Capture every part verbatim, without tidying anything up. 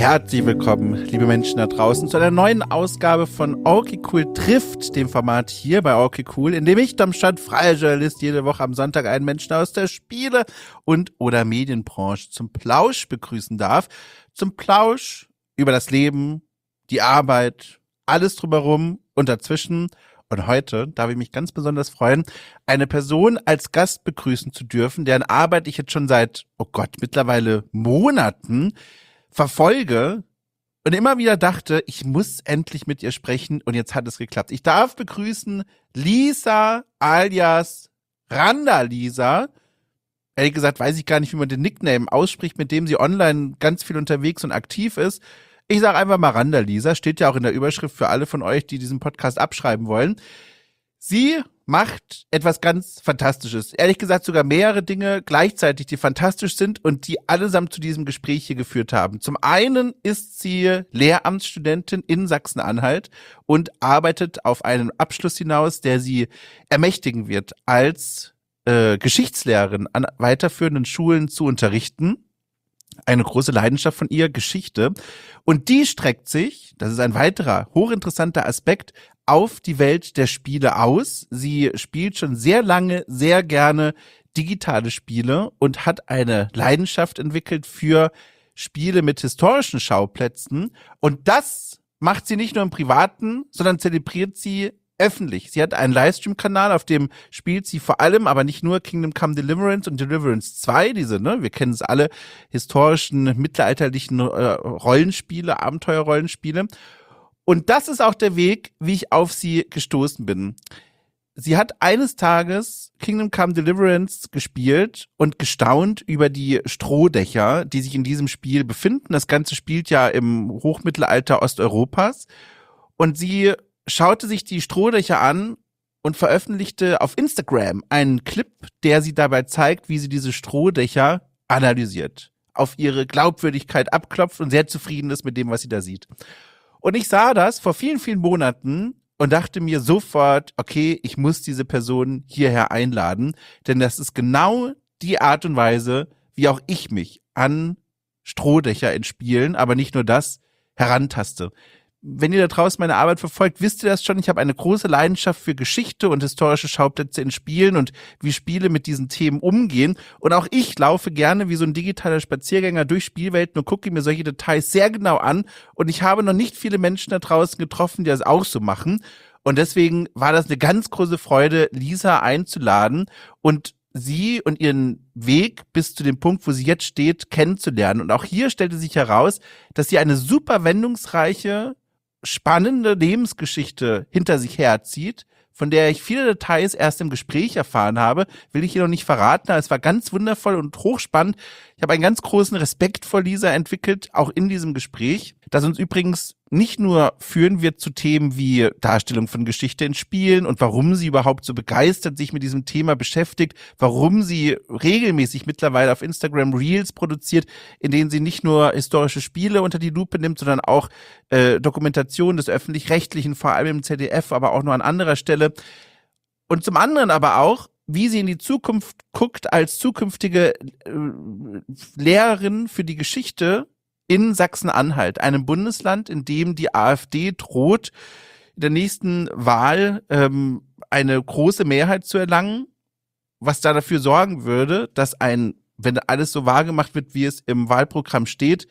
Herzlich willkommen, liebe Menschen da draußen, zu einer neuen Ausgabe von Okay Cool trifft, dem Format hier bei Okay Cool, in dem ich, Domscheit, freier Journalist, jede Woche am Sonntag einen Menschen aus der Spiele- und oder Medienbranche zum Plausch begrüßen darf. Zum Plausch über das Leben, die Arbeit, alles drumherum und dazwischen. Und heute darf ich mich ganz besonders freuen, eine Person als Gast begrüßen zu dürfen, deren Arbeit ich jetzt schon seit, oh Gott, mittlerweile Monaten verfolge und immer wieder dachte, ich muss endlich mit ihr sprechen, und jetzt hat es geklappt. Ich darf begrüßen Lisa alias Randalisa. Ehrlich gesagt weiß ich gar nicht, wie man den Nickname ausspricht, mit dem sie online ganz viel unterwegs und aktiv ist. Ich sage einfach mal Randalisa, steht ja auch in der Überschrift für alle von euch, die diesen Podcast abschreiben wollen. Sie macht etwas ganz Fantastisches. Ehrlich gesagt sogar mehrere Dinge gleichzeitig, die fantastisch sind und die allesamt zu diesem Gespräch hier geführt haben. Zum einen ist sie Lehramtsstudentin in Sachsen-Anhalt und arbeitet auf einen Abschluss hinaus, der sie ermächtigen wird, als äh, Geschichtslehrerin an weiterführenden Schulen zu unterrichten. Eine große Leidenschaft von ihr, Geschichte. Und die streckt sich, das ist ein weiterer hochinteressanter Aspekt, auf die Welt der Spiele aus. Sie spielt schon sehr lange, sehr gerne digitale Spiele und hat eine Leidenschaft entwickelt für Spiele mit historischen Schauplätzen. Und das macht sie nicht nur im Privaten, sondern zelebriert sie öffentlich. Sie hat einen Livestream-Kanal, auf dem spielt sie vor allem, aber nicht nur, Kingdom Come Deliverance und Deliverance zwei, diese, ne, wir kennen es alle, historischen, mittelalterlichen äh, Rollenspiele, Abenteuerrollenspiele. Und das ist auch der Weg, wie ich auf sie gestoßen bin. Sie hat eines Tages Kingdom Come Deliverance gespielt und gestaunt über die Strohdächer, die sich in diesem Spiel befinden. Das Ganze spielt ja im Hochmittelalter Osteuropas. Und sie schaute sich die Strohdächer an und veröffentlichte auf Instagram einen Clip, der sie dabei zeigt, wie sie diese Strohdächer analysiert, auf ihre Glaubwürdigkeit abklopft und sehr zufrieden ist mit dem, was sie da sieht. Und ich sah das vor vielen, vielen Monaten und dachte mir sofort, okay, ich muss diese Person hierher einladen, denn das ist genau die Art und Weise, wie auch ich mich an Strohdächer in Spielen, aber nicht nur das, herantaste. Wenn ihr da draußen meine Arbeit verfolgt, wisst ihr das schon. Ich habe eine große Leidenschaft für Geschichte und historische Schauplätze in Spielen und wie Spiele mit diesen Themen umgehen. Und auch ich laufe gerne wie so ein digitaler Spaziergänger durch Spielwelten und gucke mir solche Details sehr genau an. Und ich habe noch nicht viele Menschen da draußen getroffen, die das auch so machen. Und deswegen war das eine ganz große Freude, Lisa einzuladen und sie und ihren Weg bis zu dem Punkt, wo sie jetzt steht, kennenzulernen. Und auch hier stellte sich heraus, dass sie eine super wendungsreiche, spannende Lebensgeschichte hinter sich herzieht, von der ich viele Details erst im Gespräch erfahren habe, will ich hier noch nicht verraten, aber es war ganz wundervoll und hochspannend. Ich habe einen ganz großen Respekt vor Lisa entwickelt, auch in diesem Gespräch, das uns übrigens nicht nur führen wird zu Themen wie Darstellung von Geschichte in Spielen und warum sie überhaupt so begeistert sich mit diesem Thema beschäftigt, warum sie regelmäßig mittlerweile auf Instagram Reels produziert, in denen sie nicht nur historische Spiele unter die Lupe nimmt, sondern auch äh, Dokumentation des Öffentlich-Rechtlichen, vor allem im Z D F, aber auch nur an anderer Stelle. Und zum anderen aber auch, wie sie in die Zukunft guckt als zukünftige äh, Lehrerin für die Geschichte in Sachsen-Anhalt, einem Bundesland, in dem die AfD droht, in der nächsten Wahl ähm, eine große Mehrheit zu erlangen, was da dafür sorgen würde, dass ein, wenn alles so wahrgemacht wird, wie es im Wahlprogramm steht,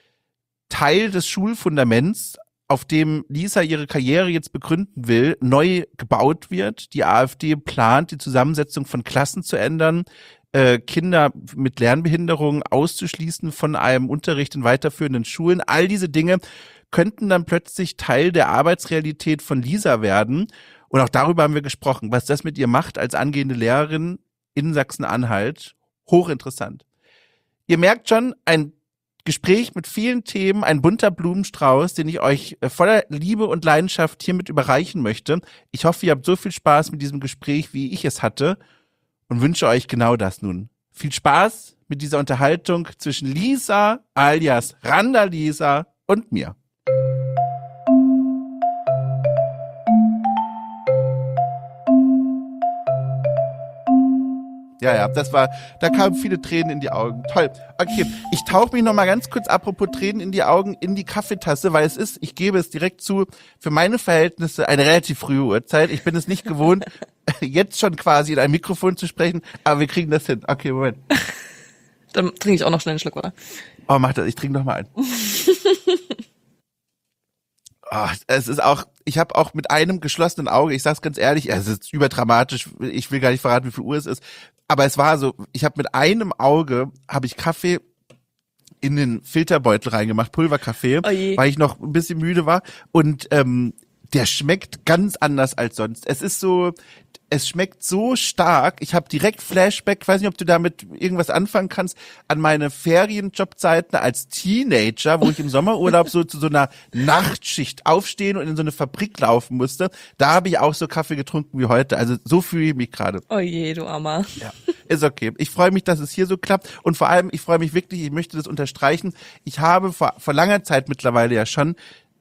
Teil des Schulfundaments, auf dem Lisa ihre Karriere jetzt begründen will, neu gebaut wird. Die AfD plant, die Zusammensetzung von Klassen zu ändern, äh, Kinder mit Lernbehinderungen auszuschließen von einem Unterricht in weiterführenden Schulen. All diese Dinge könnten dann plötzlich Teil der Arbeitsrealität von Lisa werden. Und auch darüber haben wir gesprochen, was das mit ihr macht als angehende Lehrerin in Sachsen-Anhalt. Hochinteressant. Ihr merkt schon, ein Gespräch mit vielen Themen, ein bunter Blumenstrauß, den ich euch voller Liebe und Leidenschaft hiermit überreichen möchte. Ich hoffe, ihr habt so viel Spaß mit diesem Gespräch, wie ich es hatte, und wünsche euch genau das nun. Viel Spaß mit dieser Unterhaltung zwischen Lisa alias Randalisa und mir. Ja, ja, das war, da kamen viele Tränen in die Augen. Toll. Okay, ich tauche mich noch mal ganz kurz, apropos Tränen in die Augen, in die Kaffeetasse, weil es ist, ich gebe es direkt zu, für meine Verhältnisse eine relativ frühe Uhrzeit. Ich bin es nicht gewohnt, jetzt schon quasi in ein Mikrofon zu sprechen, aber wir kriegen das hin. Okay, Moment. Dann trinke ich auch noch schnell einen Schluck, oder? Oh, mach das, ich trinke noch mal ein. Oh, es ist auch, ich habe auch mit einem geschlossenen Auge, ich sag's ganz ehrlich, es ist überdramatisch, ich will gar nicht verraten, wie viel Uhr es ist, aber es war so, ich habe mit einem Auge, habe ich Kaffee in den Filterbeutel reingemacht, Pulverkaffee, oh je. weil ich noch ein bisschen müde war und ähm, der schmeckt ganz anders als sonst. Es ist so, es schmeckt so stark. Ich habe direkt Flashback, ich weiß nicht, ob du damit irgendwas anfangen kannst, an meine Ferienjobzeiten als Teenager, wo ich im Sommerurlaub so zu so einer Nachtschicht aufstehen und in so eine Fabrik laufen musste. Da habe ich auch so Kaffee getrunken wie heute. Also so fühle ich mich gerade. Oh je, du Armer. Ja, ist okay. Ich freue mich, dass es hier so klappt und vor allem, ich freue mich wirklich, ich möchte das unterstreichen, ich habe vor, vor langer Zeit mittlerweile ja schon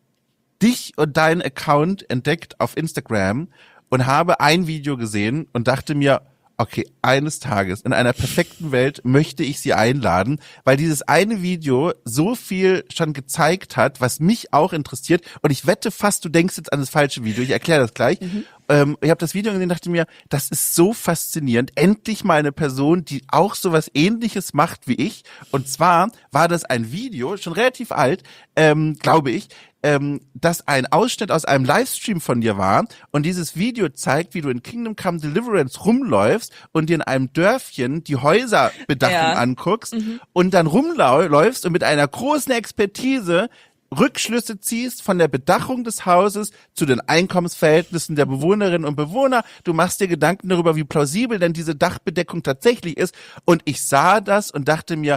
dich und deinen Account entdeckt auf Instagram und habe ein Video gesehen und dachte mir, okay, eines Tages in einer perfekten Welt möchte ich sie einladen, weil dieses eine Video so viel schon gezeigt hat, was mich auch interessiert. Und ich wette fast, du denkst jetzt an das falsche Video. Ich erkläre das gleich. Mhm. Ähm, ich habe das Video gesehen und dachte mir, das ist so faszinierend. Endlich mal eine Person, die auch sowas Ähnliches macht wie ich. Und zwar war das ein Video, schon relativ alt, ähm, glaube ich, ähm, dass ein Ausschnitt aus einem Livestream von dir war und dieses Video zeigt, wie du in Kingdom Come Deliverance rumläufst und dir in einem Dörfchen die Häuserbedachung ja. anguckst mhm. und dann rumläufst und mit einer großen Expertise Rückschlüsse ziehst von der Bedachung des Hauses zu den Einkommensverhältnissen der Bewohnerinnen und Bewohner. Du machst dir Gedanken darüber, wie plausibel denn diese Dachbedeckung tatsächlich ist. Und ich sah das und dachte mir,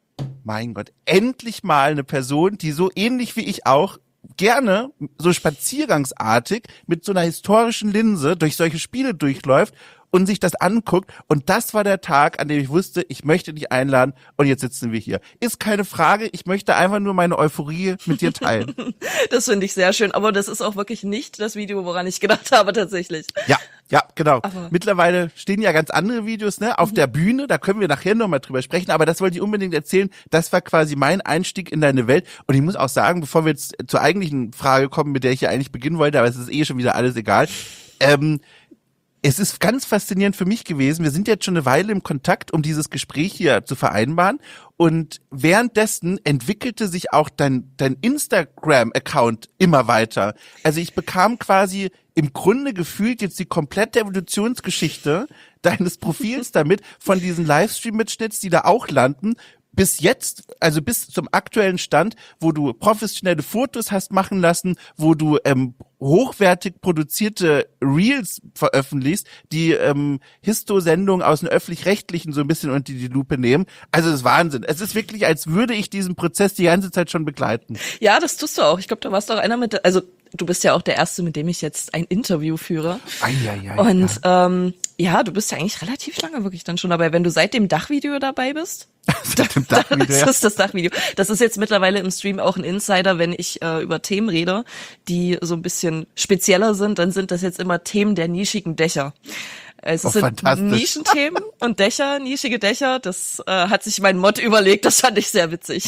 mein Gott, endlich mal eine Person, die so ähnlich wie ich auch gerne so spaziergangsartig mit so einer historischen Linse durch solche Spiele durchläuft und sich das anguckt. Und das war der Tag, an dem ich wusste, ich möchte dich einladen und jetzt sitzen wir hier. Ist keine Frage, ich möchte einfach nur meine Euphorie mit dir teilen. Das finde ich sehr schön, aber das ist auch wirklich nicht das Video, woran ich gedacht habe tatsächlich. Ja, ja, genau. Aber mittlerweile stehen ja ganz andere Videos, ne, auf mhm. der Bühne, da können wir nachher nochmal drüber sprechen, aber das wollte ich unbedingt erzählen. Das war quasi mein Einstieg in deine Welt und ich muss auch sagen, bevor wir jetzt zur eigentlichen Frage kommen, mit der ich ja eigentlich beginnen wollte, aber es ist eh schon wieder alles egal, ähm, es ist ganz faszinierend für mich gewesen. Wir sind jetzt schon eine Weile im Kontakt, um dieses Gespräch hier zu vereinbaren. Und währenddessen entwickelte sich auch dein, dein Instagram-Account immer weiter. Also ich bekam quasi im Grunde gefühlt jetzt die komplette Evolutionsgeschichte deines Profils damit, von diesen Livestream-Mitschnitts, die da auch landen, bis jetzt, also bis zum aktuellen Stand, wo du professionelle Fotos hast machen lassen, wo du ähm, hochwertig produzierte Reels veröffentlichst, die ähm, Histo-Sendungen aus den Öffentlich-Rechtlichen so ein bisschen unter die Lupe nehmen. Also das ist Wahnsinn. Es ist wirklich, als würde ich diesen Prozess die ganze Zeit schon begleiten. Ja, das tust du auch. Ich glaube, da warst du auch einer mit, also du bist ja auch der Erste, mit dem ich jetzt ein Interview führe. Ai, ai, ai, und ja. Ähm, ja, du bist ja eigentlich relativ lange wirklich dann schon dabei. Wenn du seit dem Dachvideo dabei bist, seit dem Dachvideo, das ja. ist das Dachvideo. Das ist jetzt mittlerweile im Stream auch ein Insider, wenn ich äh, über Themen rede, die so ein bisschen spezieller sind, dann sind das jetzt immer Themen der nischigen Dächer. Es oh, sind Nischenthemen und Dächer, nischige Dächer. Das äh, hat sich mein Mod überlegt. Das fand ich sehr witzig.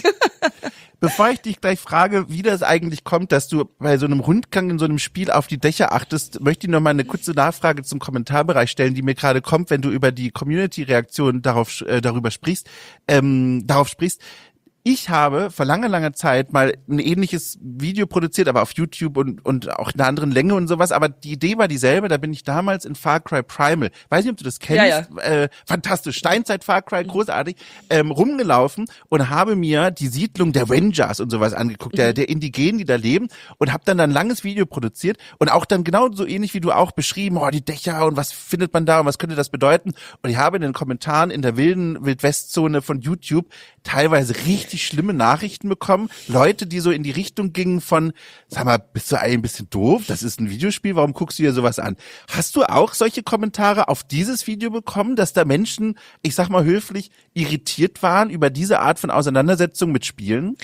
Bevor ich dich gleich frage, wie das eigentlich kommt, dass du bei so einem Rundgang in so einem Spiel auf die Dächer achtest, möchte ich noch mal eine kurze Nachfrage zum Kommentarbereich stellen, die mir gerade kommt, wenn du über die Community-Reaktion darauf äh, darüber sprichst, ähm, darauf sprichst. Ich habe vor langer, langer Zeit mal ein ähnliches Video produziert, aber auf YouTube und und auch in einer anderen Länge und sowas. Aber die Idee war dieselbe. Da bin ich damals in Far Cry Primal, weiß nicht, ob du das kennst, ja, ja. Äh, fantastisch, Steinzeit Far Cry, großartig, ähm, rumgelaufen und habe mir die Siedlung der Rangers und sowas angeguckt, der, der Indigenen, die da leben, und habe dann ein langes Video produziert und auch dann genau so ähnlich wie du auch beschrieben, oh, die Dächer und was findet man da und was könnte das bedeuten. Und ich habe in den Kommentaren in der wilden Wildwestzone von YouTube teilweise richtig schlimme Nachrichten bekommen. Leute, die so in die Richtung gingen von, sag mal, bist du eigentlich ein bisschen doof? Das ist ein Videospiel, warum guckst du dir sowas an? Hast du auch solche Kommentare auf dieses Video bekommen, dass da Menschen, ich sag mal höflich, irritiert waren über diese Art von Auseinandersetzung mit Spielen?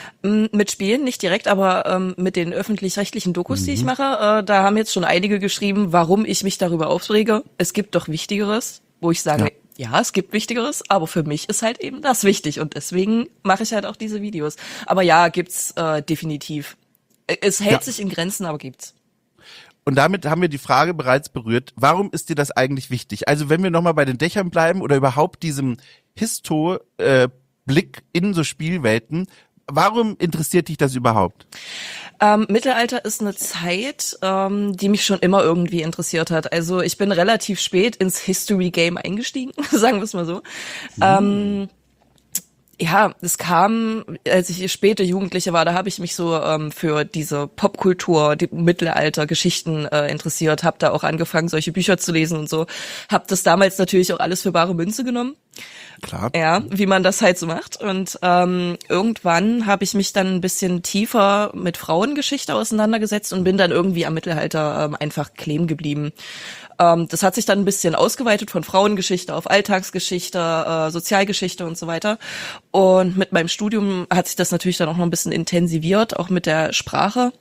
Mit Spielen nicht direkt, aber ähm, mit den öffentlich-rechtlichen Dokus, mhm. die ich mache, äh, da haben jetzt schon einige geschrieben, warum ich mich darüber aufrege. Es gibt doch Wichtigeres, wo ich sage, ja. ja, es gibt Wichtigeres, aber für mich ist halt eben das wichtig und deswegen mache ich halt auch diese Videos. Aber ja, gibt's äh, definitiv. Es hält ja. sich in Grenzen, aber gibt's. Und damit haben wir die Frage bereits berührt, warum ist dir das eigentlich wichtig? Also wenn wir nochmal bei den Dächern bleiben oder überhaupt diesem Histo-Blick äh, in so Spielwelten, warum interessiert dich das überhaupt? Ähm, Mittelalter ist eine Zeit, ähm, die mich schon immer irgendwie interessiert hat. Also ich bin relativ spät ins History-Game eingestiegen, sagen wir es mal so. Mhm. Ähm, ja, es kam, als ich späte Jugendliche war, da habe ich mich so ähm, für diese Popkultur, die Mittelalter-Geschichten äh, interessiert, habe da auch angefangen, solche Bücher zu lesen und so. Habe das damals natürlich auch alles für bare Münze genommen. Klar. Ja, wie man das halt so macht. Und ähm, irgendwann habe ich mich dann ein bisschen tiefer mit Frauengeschichte auseinandergesetzt und bin dann irgendwie am Mittelalter ähm, einfach kleben geblieben. Ähm, das hat sich dann ein bisschen ausgeweitet von Frauengeschichte auf Alltagsgeschichte, äh, Sozialgeschichte und so weiter. Und mit meinem Studium hat sich das natürlich dann auch noch ein bisschen intensiviert, auch mit der Sprache.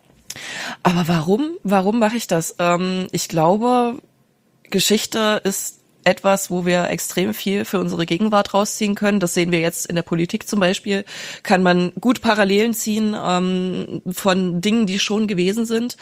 Aber warum? Warum mache ich das? Ähm, ich glaube, Geschichte ist etwas, wo wir extrem viel für unsere Gegenwart rausziehen können. Das sehen wir jetzt in der Politik zum Beispiel. Kann man gut Parallelen ziehen ähm, von Dingen, die schon gewesen sind.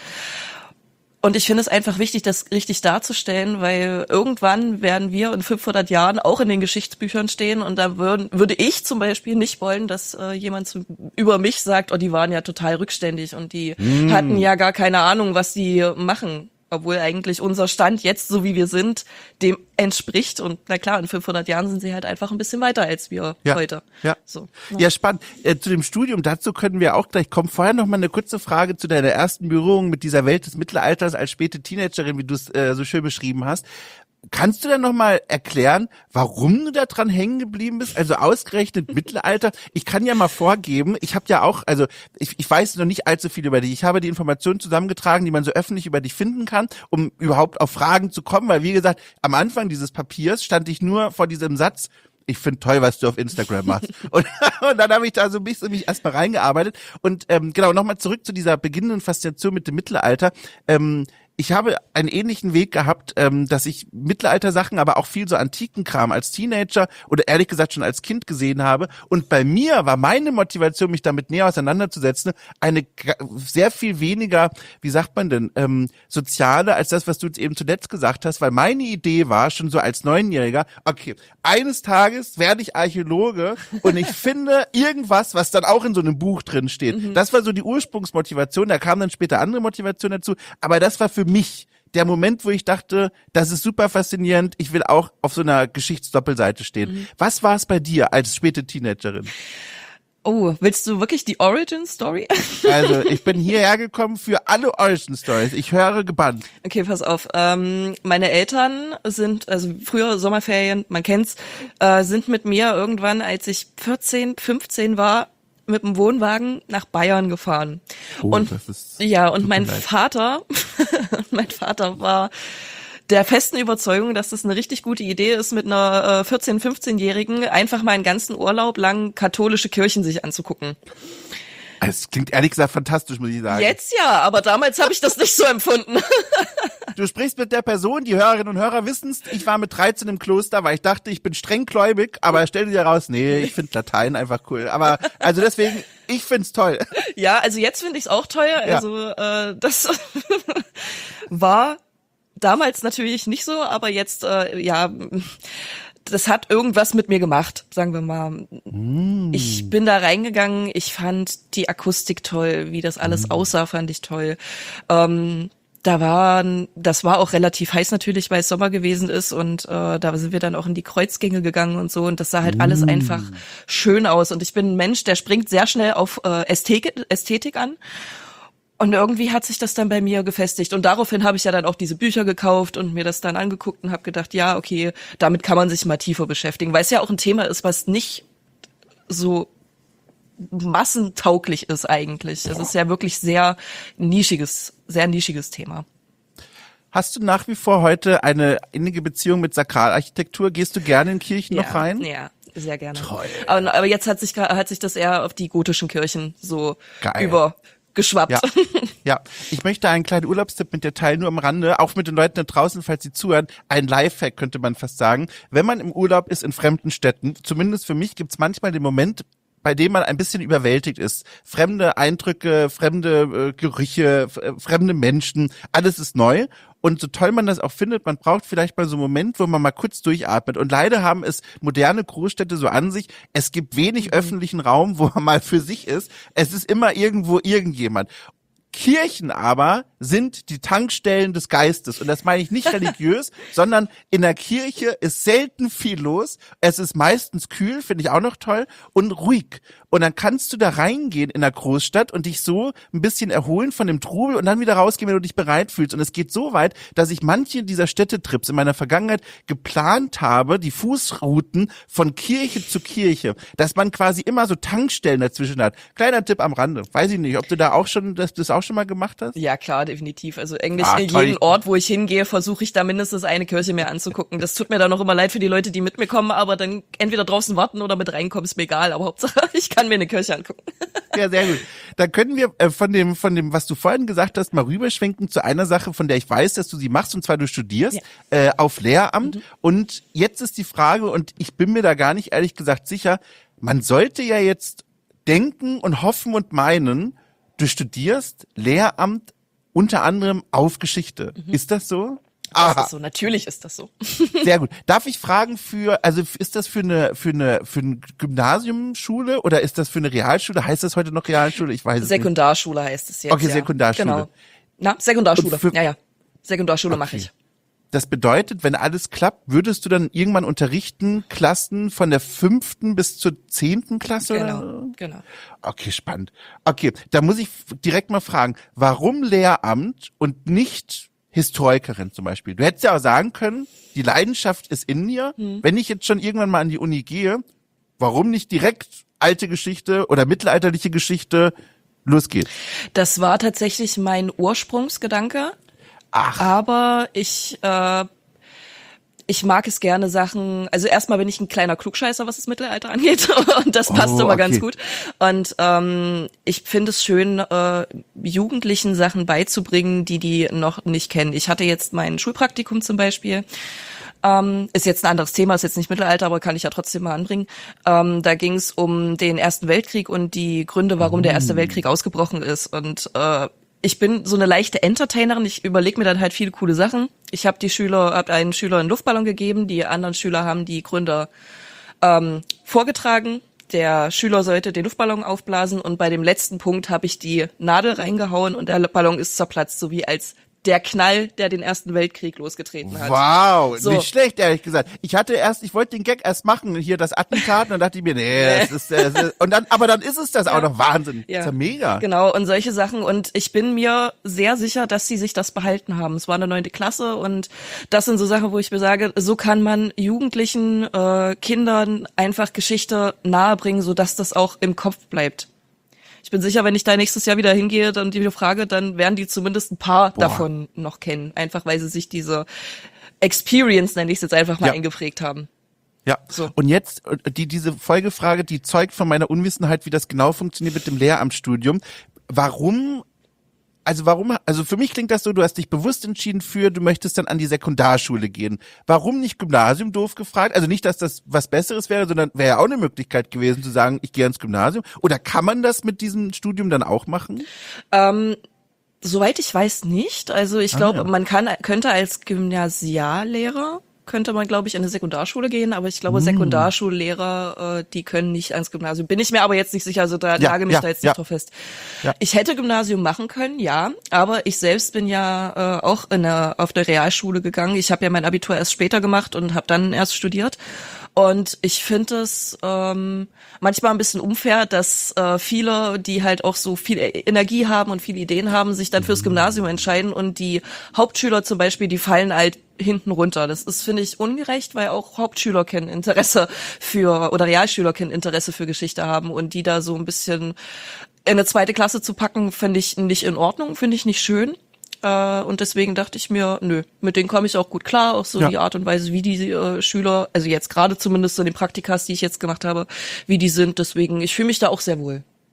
Und ich finde es einfach wichtig, das richtig darzustellen, weil irgendwann werden wir in fünfhundert Jahren auch in den Geschichtsbüchern stehen und da würden, würde ich zum Beispiel nicht wollen, dass äh, jemand zu, über mich sagt, oh, die waren ja total rückständig und die mm. hatten ja gar keine Ahnung, was die machen. Obwohl eigentlich unser Stand jetzt, so wie wir sind, dem entspricht. Und na klar, in fünfhundert Jahren sind sie halt einfach ein bisschen weiter als wir ja, heute. Ja, so, ja. ja spannend. Äh, zu dem Studium, dazu können wir auch gleich kommen. Vorher noch mal eine kurze Frage zu deiner ersten Berührung mit dieser Welt des Mittelalters als späte Teenagerin, wie du es äh, so schön beschrieben hast. Kannst du dann nochmal erklären, warum du da dran hängen geblieben bist? Also ausgerechnet Mittelalter. Ich kann ja mal vorgeben, ich habe ja auch, also ich, ich weiß noch nicht allzu viel über dich. Ich habe die Informationen zusammengetragen, die man so öffentlich über dich finden kann, um überhaupt auf Fragen zu kommen. Weil wie gesagt, am Anfang dieses Papiers stand ich nur vor diesem Satz, ich finde toll, was du auf Instagram machst. und, und dann habe ich da so ein bisschen mich erstmal reingearbeitet. Und ähm, genau, nochmal zurück zu dieser beginnenden Faszination mit dem Mittelalter. Ähm, Ich habe einen ähnlichen Weg gehabt, ähm, dass ich Mittelalter-Sachen, aber auch viel so Antikenkram als Teenager oder ehrlich gesagt schon als Kind gesehen habe. Und bei mir war meine Motivation, mich damit näher auseinanderzusetzen, eine sehr viel weniger, wie sagt man denn, ähm, soziale als das, was du jetzt eben zuletzt gesagt hast, weil meine Idee war schon so als Neunjähriger, okay, eines Tages werde ich Archäologe und ich finde irgendwas, was dann auch in so einem Buch drin steht. Mhm. Das war so die Ursprungsmotivation, da kam dann später andere Motivation dazu, aber das war für mich der Moment, wo ich dachte, das ist super faszinierend, ich will auch auf so einer Geschichtsdoppelseite stehen. Mhm. Was war es bei dir als späte Teenagerin? Oh, willst du wirklich die Origin Story? Also, ich bin hierher gekommen für alle Origin Stories. Ich höre gebannt. Okay, pass auf. Ähm, meine Eltern sind, also früher Sommerferien, man kennt's, äh, sind mit mir irgendwann, als ich vierzehn, fünfzehn war, mit dem Wohnwagen nach Bayern gefahren. Oh, und das ist ja, und mein Vater, mein Vater war der festen Überzeugung, dass das eine richtig gute Idee ist, mit einer äh, vierzehn-, fünfzehnjährigen einfach mal einen ganzen Urlaub lang katholische Kirchen sich anzugucken. Es klingt ehrlich gesagt fantastisch, muss ich sagen. Jetzt ja, aber damals habe ich das nicht so empfunden. Du sprichst mit der Person, die Hörerinnen und Hörer wissen's, ich war mit dreizehn im Kloster, weil ich dachte, ich bin streng gläubig, aber stell dir raus, nee, ich finde Latein einfach cool. Aber also deswegen, ich find's toll. Ja, also jetzt finde ich's auch toll. Also ja. äh, das war damals natürlich nicht so, aber jetzt, äh, ja, das hat irgendwas mit mir gemacht, sagen wir mal. Mm. Ich bin da reingegangen, ich fand die Akustik toll, wie das alles mm. aussah, fand ich toll. Ähm, da waren, das war auch relativ heiß natürlich, weil es Sommer gewesen ist und äh, da sind wir dann auch in die Kreuzgänge gegangen und so und das sah halt mm. alles einfach schön aus und ich bin ein Mensch, der springt sehr schnell auf äh, Ästhetik, Ästhetik an. Und irgendwie hat sich das dann bei mir gefestigt. Und daraufhin habe ich ja dann auch diese Bücher gekauft und mir das dann angeguckt und habe gedacht, ja, okay, damit kann man sich mal tiefer beschäftigen. Weil es ja auch ein Thema ist, was nicht so massentauglich ist eigentlich. Es ist ja wirklich sehr nischiges, sehr nischiges Thema. Hast du nach wie vor heute eine innige Beziehung mit Sakralarchitektur? Gehst du gerne in Kirchen ja, noch rein? Ja, sehr gerne. Toll. Aber, aber jetzt hat sich, hat sich das eher auf die gotischen Kirchen so Geil. über... geschwappt. Ja. Ja, ich möchte einen kleinen Urlaubstipp mit dir teilen, nur am Rande, auch mit den Leuten da draußen, falls sie zuhören. Ein Lifehack könnte man fast sagen. Wenn man im Urlaub ist in fremden Städten, zumindest für mich gibt's manchmal den Moment, bei dem man ein bisschen überwältigt ist. Fremde Eindrücke, fremde äh, Gerüche, f- fremde Menschen, alles ist neu. Und so toll man das auch findet, man braucht vielleicht mal so einen Moment, wo man mal kurz durchatmet. Und leider haben es moderne Großstädte so an sich, es gibt wenig mhm. öffentlichen Raum, wo man mal für sich ist. Es ist immer irgendwo irgendjemand. Kirchen aber sind die Tankstellen des Geistes. Und das meine ich nicht religiös, sondern in der Kirche ist selten viel los. Es ist meistens kühl, finde ich auch noch toll, und ruhig. Und dann kannst du da reingehen in der Großstadt und dich so ein bisschen erholen von dem Trubel und dann wieder rausgehen, wenn du dich bereit fühlst. Und es geht so weit, dass ich manche dieser Städtetrips in meiner Vergangenheit geplant habe, die Fußrouten von Kirche zu Kirche, dass man quasi immer so Tankstellen dazwischen hat. Kleiner Tipp am Rande. Weiß ich nicht, ob du da auch schon, das, das auch schon mal gemacht hast? Ja, klar, definitiv. Also eigentlich ah, in jedem Ort, wo ich hingehe, versuche ich da mindestens eine Kirche mehr anzugucken. Das tut mir dann noch immer leid für die Leute, die mit mir kommen, aber dann entweder draußen warten oder mit reinkommen, ist mir egal. Aber Hauptsache, ich kann mir eine Kirche angucken. Ja, sehr gut. Dann können wir äh, von dem, von dem, was du vorhin gesagt hast, mal rüberschwenken zu einer Sache, von der ich weiß, dass du sie machst, und zwar du studierst ja. äh, auf Lehramt. Mhm. Und jetzt ist die Frage, und ich bin mir da gar nicht ehrlich gesagt sicher, man sollte ja jetzt denken und hoffen und meinen, du studierst Lehramt unter anderem auf Geschichte. Mhm. Ist das so? Aha. Das ist so, natürlich ist das so. Sehr gut. Darf ich fragen für, also ist das für eine, für eine, für eine Gymnasiumschule oder ist das für eine Realschule? Heißt das heute noch Realschule? Ich weiß es Sekundarschule heißt es jetzt. Okay, ja. Sekundarschule. Genau. Na, Sekundarschule. Für, ja, ja. Sekundarschule okay. mache ich. Das bedeutet, wenn alles klappt, würdest du dann irgendwann unterrichten Klassen von der fünften bis zur zehnten Klasse? Genau, oder? genau. Okay, spannend. Okay, da muss ich direkt mal fragen, warum Lehramt und nicht Historikerin zum Beispiel? Du hättest ja auch sagen können, die Leidenschaft ist in mir. Hm. Wenn ich jetzt schon irgendwann mal an die Uni gehe, warum nicht direkt alte Geschichte oder mittelalterliche Geschichte? Los geht's. Das war tatsächlich mein Ursprungsgedanke. Ach. Aber ich, äh, ich mag es gerne Sachen, also erstmal bin ich ein kleiner Klugscheißer, was das Mittelalter angeht, und das passt oh, immer okay. ganz gut. Und ähm, ich finde es schön, äh, Jugendlichen Sachen beizubringen, die die noch nicht kennen. Ich hatte jetzt mein Schulpraktikum zum Beispiel. Ähm, ist jetzt ein anderes Thema, ist jetzt nicht Mittelalter, aber kann ich ja trotzdem mal anbringen. Ähm, da ging es um den Ersten Weltkrieg und die Gründe, warum oh. der Erste Weltkrieg ausgebrochen ist. Und äh, ich bin so eine leichte Entertainerin, ich überlege mir dann halt viele coole Sachen. Ich habe die Schüler, habe einen Schüler einen Luftballon gegeben, die anderen Schüler haben die Gründe ähm, vorgetragen. Der Schüler sollte den Luftballon aufblasen und bei dem letzten Punkt habe ich die Nadel reingehauen und der Ballon ist zerplatzt, so wie als der Knall, der den Ersten Weltkrieg losgetreten hat. Wow, so. Nicht schlecht, ehrlich gesagt. Ich hatte erst, ich wollte den Gag erst machen, hier das Attentat, und dann dachte ich mir, nee, das ist, das ist und dann, aber dann ist es das ja. auch noch Wahnsinn. Ja. Das ist ja mega. Genau, und solche Sachen. Und ich bin mir sehr sicher, dass sie sich das behalten haben. Es war eine neunte Klasse und das sind so Sachen, wo ich mir sage, so kann man Jugendlichen, äh, Kindern einfach Geschichte nahebringen, sodass das auch im Kopf bleibt. Ich bin sicher, wenn ich da nächstes Jahr wieder hingehe und die frage, dann werden die zumindest ein paar Boah. davon noch kennen. Einfach, weil sie sich diese Experience, nenne ich es jetzt einfach mal, ja. eingeprägt haben. Ja, so. Und jetzt, die diese Folgefrage, die zeugt von meiner Unwissenheit, wie das genau funktioniert mit dem Lehramtsstudium. Warum, also warum, also für mich klingt das so, du hast dich bewusst entschieden für, du möchtest dann an die Sekundarschule gehen. Warum nicht Gymnasium, doof gefragt? Also nicht, dass das was Besseres wäre, sondern wäre ja auch eine Möglichkeit gewesen zu sagen, ich gehe ins Gymnasium. Oder kann man das mit diesem Studium dann auch machen? Ähm, soweit ich weiß nicht. Also ich glaube, ah, ja. man kann könnte als Gymnasiallehrer könnte man, glaube ich, in eine Sekundarschule gehen, aber ich glaube, mm. Sekundarschullehrer, äh, die können nicht ans Gymnasium. Bin ich mir aber jetzt nicht sicher, also da ja, nage mich ja, da jetzt ja. nicht drauf fest. Ja. Ich hätte Gymnasium machen können, ja, aber ich selbst bin ja äh, auch in eine, auf der Realschule gegangen. Ich habe ja mein Abitur erst später gemacht und habe dann erst studiert. Und ich finde es ähm, manchmal ein bisschen unfair, dass äh, viele, die halt auch so viel Energie haben und viele Ideen haben, sich dann fürs Gymnasium entscheiden und die Hauptschüler zum Beispiel, die fallen halt hinten runter. Das ist, finde ich, ungerecht, weil auch Hauptschüler kein Interesse für, oder Realschüler kein Interesse für Geschichte haben und die da so ein bisschen in eine zweite Klasse zu packen, finde ich nicht in Ordnung, finde ich nicht schön. Und deswegen dachte ich mir, nö, mit denen komme ich auch gut klar, auch so ja. die Art und Weise, wie die äh, Schüler, also jetzt gerade zumindest so in den Praktikas, die ich jetzt gemacht habe, wie die sind. Deswegen, ich fühle mich da auch sehr wohl,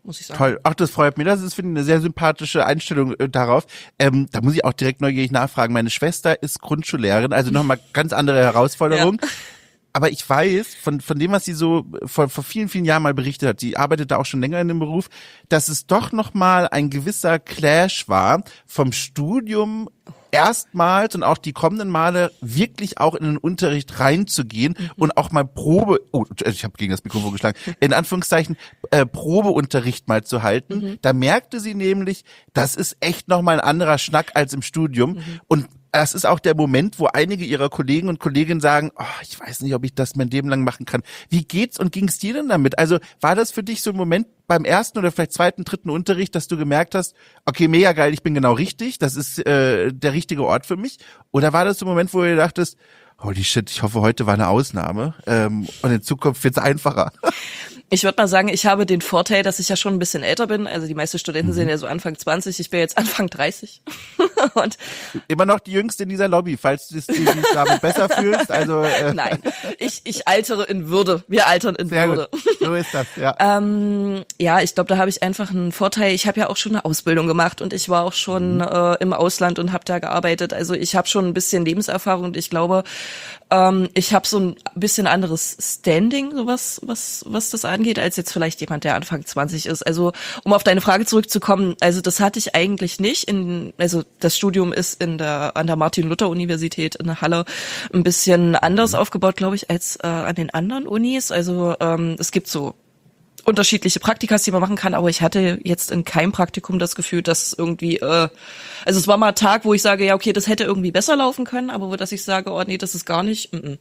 muss ich sagen. Toll. Ach, das freut mich. Das ist, finde ich, eine sehr sympathische Einstellung äh, darauf. Ähm, da muss ich auch direkt neugierig nachfragen. Meine Schwester ist Grundschullehrerin, also nochmal ganz andere Herausforderung. Ja. Aber ich weiß, von von dem, was sie so vor, vor vielen, vielen Jahren mal berichtet hat, die arbeitet da auch schon länger in dem Beruf, dass es doch nochmal ein gewisser Clash war vom Studium erstmals und auch die kommenden Male wirklich auch in den Unterricht reinzugehen mhm. und auch mal Probe, oh, ich habe gegen das Mikrofon geschlagen, in Anführungszeichen äh, Probeunterricht mal zu halten. Mhm. Da merkte sie nämlich, das ist echt nochmal ein anderer Schnack als im Studium mhm. und das ist auch der Moment, wo einige ihrer Kollegen und Kolleginnen sagen, oh, ich weiß nicht, ob ich das mein Leben lang machen kann. Wie geht's und ging's dir denn damit? Also war das für dich so ein Moment beim ersten oder vielleicht zweiten, dritten Unterricht, dass du gemerkt hast, okay, mega geil, ich bin genau richtig, das ist äh, der richtige Ort für mich? Oder war das so ein Moment, wo du dachtest, holy shit, ich hoffe, heute war eine Ausnahme ähm, und in Zukunft wird's einfacher? Ich würde mal sagen, ich habe den Vorteil, dass ich ja schon ein bisschen älter bin. Also die meisten Studenten mhm. sind ja so Anfang zwanzig, ich bin jetzt Anfang dreißig. Und immer noch die Jüngste in dieser Lobby, falls du dich damit besser fühlst. Also äh. Nein, ich ich altere in Würde. Wir altern in Sehr Würde. Gut. So ist das, ja. ähm, ja, ich glaube, da habe ich einfach einen Vorteil. Ich habe ja auch schon eine Ausbildung gemacht und ich war auch schon mhm. äh, im Ausland und habe da gearbeitet. Also ich habe schon ein bisschen Lebenserfahrung und ich glaube, ähm, ich habe so ein bisschen anderes Standing, so was, was, was das angeht, als jetzt vielleicht jemand, der Anfang zwanzig ist. Also um auf deine Frage zurückzukommen, also das hatte ich eigentlich nicht. In, also das Studium ist in der an der Martin-Luther-Universität in Halle ein bisschen anders mhm. aufgebaut, glaube ich, als äh, an den anderen Unis. Also ähm, es gibt so unterschiedliche Praktikas, die man machen kann, aber ich hatte jetzt in keinem Praktikum das Gefühl, dass irgendwie, äh, also es war mal ein Tag, wo ich sage, ja okay, das hätte irgendwie besser laufen können, aber wo dass ich sage, oh nee, das ist gar nicht. M-m.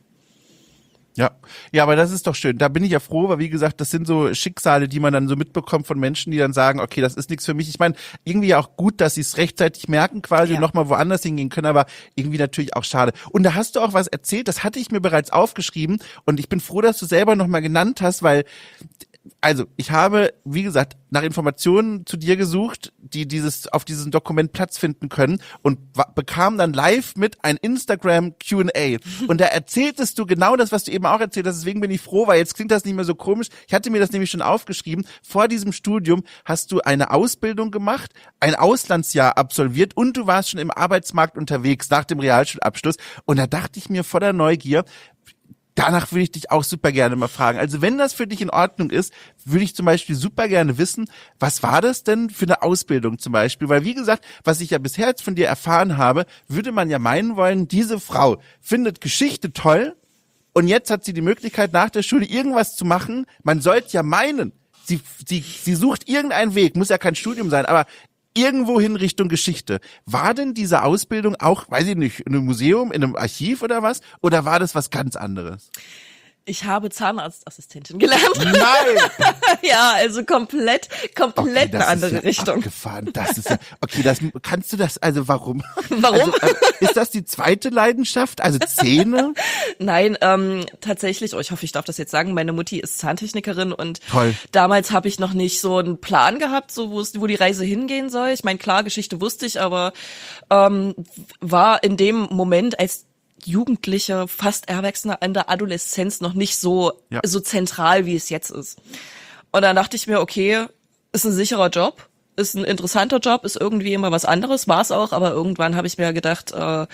Ja, ja, aber das ist doch schön. Da bin ich ja froh, weil wie gesagt, das sind so Schicksale, die man dann so mitbekommt von Menschen, die dann sagen, okay, das ist nichts für mich. Ich meine, irgendwie auch gut, dass sie es rechtzeitig merken quasi ja. und nochmal woanders hingehen können, aber irgendwie natürlich auch schade. Und da hast du auch was erzählt, das hatte ich mir bereits aufgeschrieben und ich bin froh, dass du selber nochmal genannt hast, weil also, ich habe, wie gesagt, nach Informationen zu dir gesucht, die dieses auf diesem Dokument Platz finden können und wa- bekam dann live mit ein Instagram Q und A. Und da erzähltest du genau das, was du eben auch erzählt hast. Deswegen bin ich froh, weil jetzt klingt das nicht mehr so komisch. Ich hatte mir das nämlich schon aufgeschrieben. Vor diesem Studium hast du eine Ausbildung gemacht, ein Auslandsjahr absolviert und du warst schon im Arbeitsmarkt unterwegs nach dem Realschulabschluss. Und da dachte ich mir voller Neugier, danach würde ich dich auch super gerne mal fragen. Also wenn das für dich in Ordnung ist, würde ich zum Beispiel super gerne wissen, was war das denn für eine Ausbildung zum Beispiel? Weil wie gesagt, was ich ja bisher jetzt von dir erfahren habe, würde man ja meinen wollen, diese Frau findet Geschichte toll und jetzt hat sie die Möglichkeit, nach der Schule irgendwas zu machen. Man sollte ja meinen, sie, sie, sie sucht irgendeinen Weg, muss ja kein Studium sein, aber irgendwo hin Richtung Geschichte. War denn diese Ausbildung auch, weiß ich nicht, in einem Museum, in einem Archiv oder was? Oder war das was ganz anderes? Ich habe Zahnarztassistentin gelernt. Nein! Ja, also komplett, komplett okay, eine andere ja Richtung. Abgefahren. Das ist ja, okay, das, kannst du das, also warum? Warum? Also, äh, ist das die zweite Leidenschaft? Also Zähne? Nein, ähm, tatsächlich, oh, ich hoffe, ich darf das jetzt sagen, meine Mutti ist Zahntechnikerin und Toll. Damals habe ich noch nicht so einen Plan gehabt, so wo es, wo die Reise hingehen soll. Ich meine, klar, Geschichte wusste ich, aber ähm, war in dem Moment als Jugendliche, fast Erwachsene in der Adoleszenz noch nicht so ja. so zentral, wie es jetzt ist. Und dann dachte ich mir, okay, ist ein sicherer Job, ist ein interessanter Job, ist irgendwie immer was anderes, war es auch, aber irgendwann habe ich mir gedacht, äh,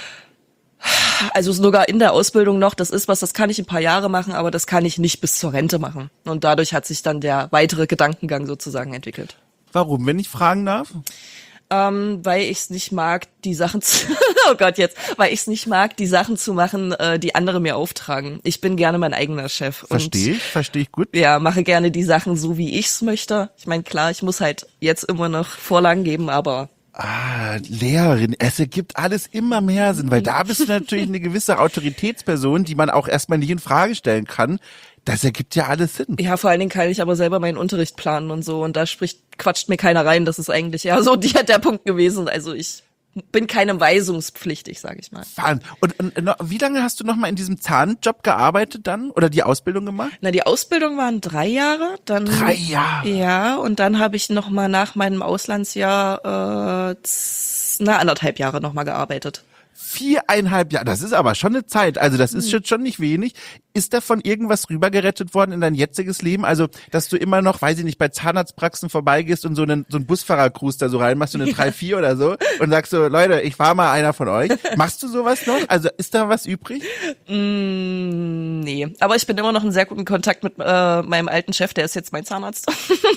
also sogar in der Ausbildung noch, das ist was, das kann ich ein paar Jahre machen, aber das kann ich nicht bis zur Rente machen. Und dadurch hat sich dann der weitere Gedankengang sozusagen entwickelt. Warum, wenn ich fragen darf? Ähm, weil ich es nicht mag, die Sachen zu, oh Gott jetzt, weil ich es nicht mag, die Sachen zu machen, äh, die andere mir auftragen. Ich bin gerne mein eigener Chef. Verstehe ich, verstehe ich gut. Ja, mache gerne die Sachen so, wie ich es möchte. Ich meine, klar, ich muss halt jetzt immer noch Vorlagen geben, aber Ah, Lehrerin, es ergibt alles immer mehr Sinn, weil da bist du natürlich eine gewisse Autoritätsperson, die man auch erstmal nicht in Frage stellen kann. Das ergibt ja alles Sinn. Ja, vor allen Dingen kann ich aber selber meinen Unterricht planen und so und da spricht, quatscht mir keiner rein. Das ist eigentlich ja so die, der Punkt gewesen. Also ich bin keinem weisungspflichtig, sage ich mal. Und, und, und wie lange hast du noch mal in diesem Zahnjob gearbeitet dann oder die Ausbildung gemacht? Na, die Ausbildung waren drei Jahre. Dann, drei Jahre? Ja, und dann habe ich noch mal nach meinem Auslandsjahr äh, na, anderthalb Jahre noch mal gearbeitet. Viereinhalb Jahre, das ist aber schon eine Zeit, also das ist jetzt schon nicht wenig. Ist davon irgendwas rübergerettet worden in dein jetziges Leben? Also, dass du immer noch, weiß ich nicht, bei Zahnarztpraxen vorbeigehst und so einen, so einen Busfahrergruß da so reinmachst, so eine drei vier oder so und sagst so, Leute, ich war mal einer von euch. Machst du sowas noch? Also, ist da was übrig? Mm, nee, aber ich bin immer noch in sehr guten Kontakt mit äh, meinem alten Chef, der ist jetzt mein Zahnarzt.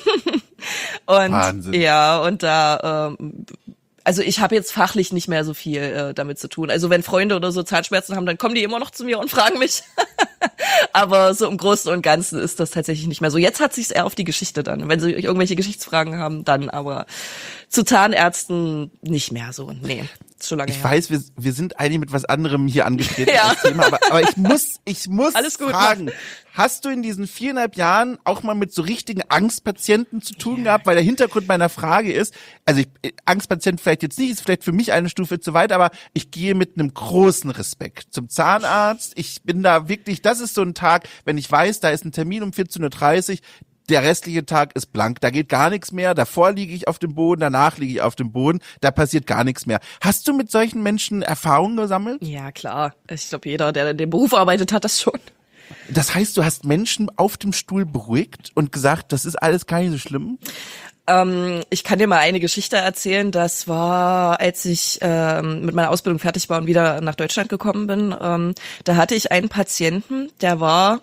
Und Wahnsinn. Ja, und da ähm, also ich habe jetzt fachlich nicht mehr so viel äh, damit zu tun. Also wenn Freunde oder so Zahnschmerzen haben, dann kommen die immer noch zu mir und fragen mich. Aber so im Großen und Ganzen ist das tatsächlich nicht mehr so. Jetzt hat sich's eher auf die Geschichte dann. Wenn sie irgendwelche Geschichtsfragen haben, dann aber zu Zahnärzten nicht mehr so. Nee, ist schon lange ich her. Ich weiß, wir, wir sind eigentlich mit was anderem hier angetreten, ja. Das Thema, aber, aber ich muss, ich muss Alles gut, fragen, Mann. Hast du in diesen viereinhalb Jahren auch mal mit so richtigen Angstpatienten zu tun yeah. gehabt? Weil der Hintergrund meiner Frage ist, also ich, Angstpatient vielleicht jetzt nicht, ist vielleicht für mich eine Stufe zu weit, aber ich gehe mit einem großen Respekt zum Zahnarzt. Ich bin da wirklich, das ist so ein Tag, wenn ich weiß, da ist ein Termin um vierzehn Uhr dreißig, der restliche Tag ist blank, da geht gar nichts mehr, davor liege ich auf dem Boden, danach liege ich auf dem Boden, da passiert gar nichts mehr. Hast du mit solchen Menschen Erfahrungen gesammelt? Ja, klar. Ich glaube, jeder, der in dem Beruf arbeitet, hat das schon. Das heißt, du hast Menschen auf dem Stuhl beruhigt und gesagt, das ist alles gar nicht so schlimm? Ähm, ich kann dir mal eine Geschichte erzählen. Das war, als ich ähm, mit meiner Ausbildung fertig war und wieder nach Deutschland gekommen bin. Ähm, da hatte ich einen Patienten, der war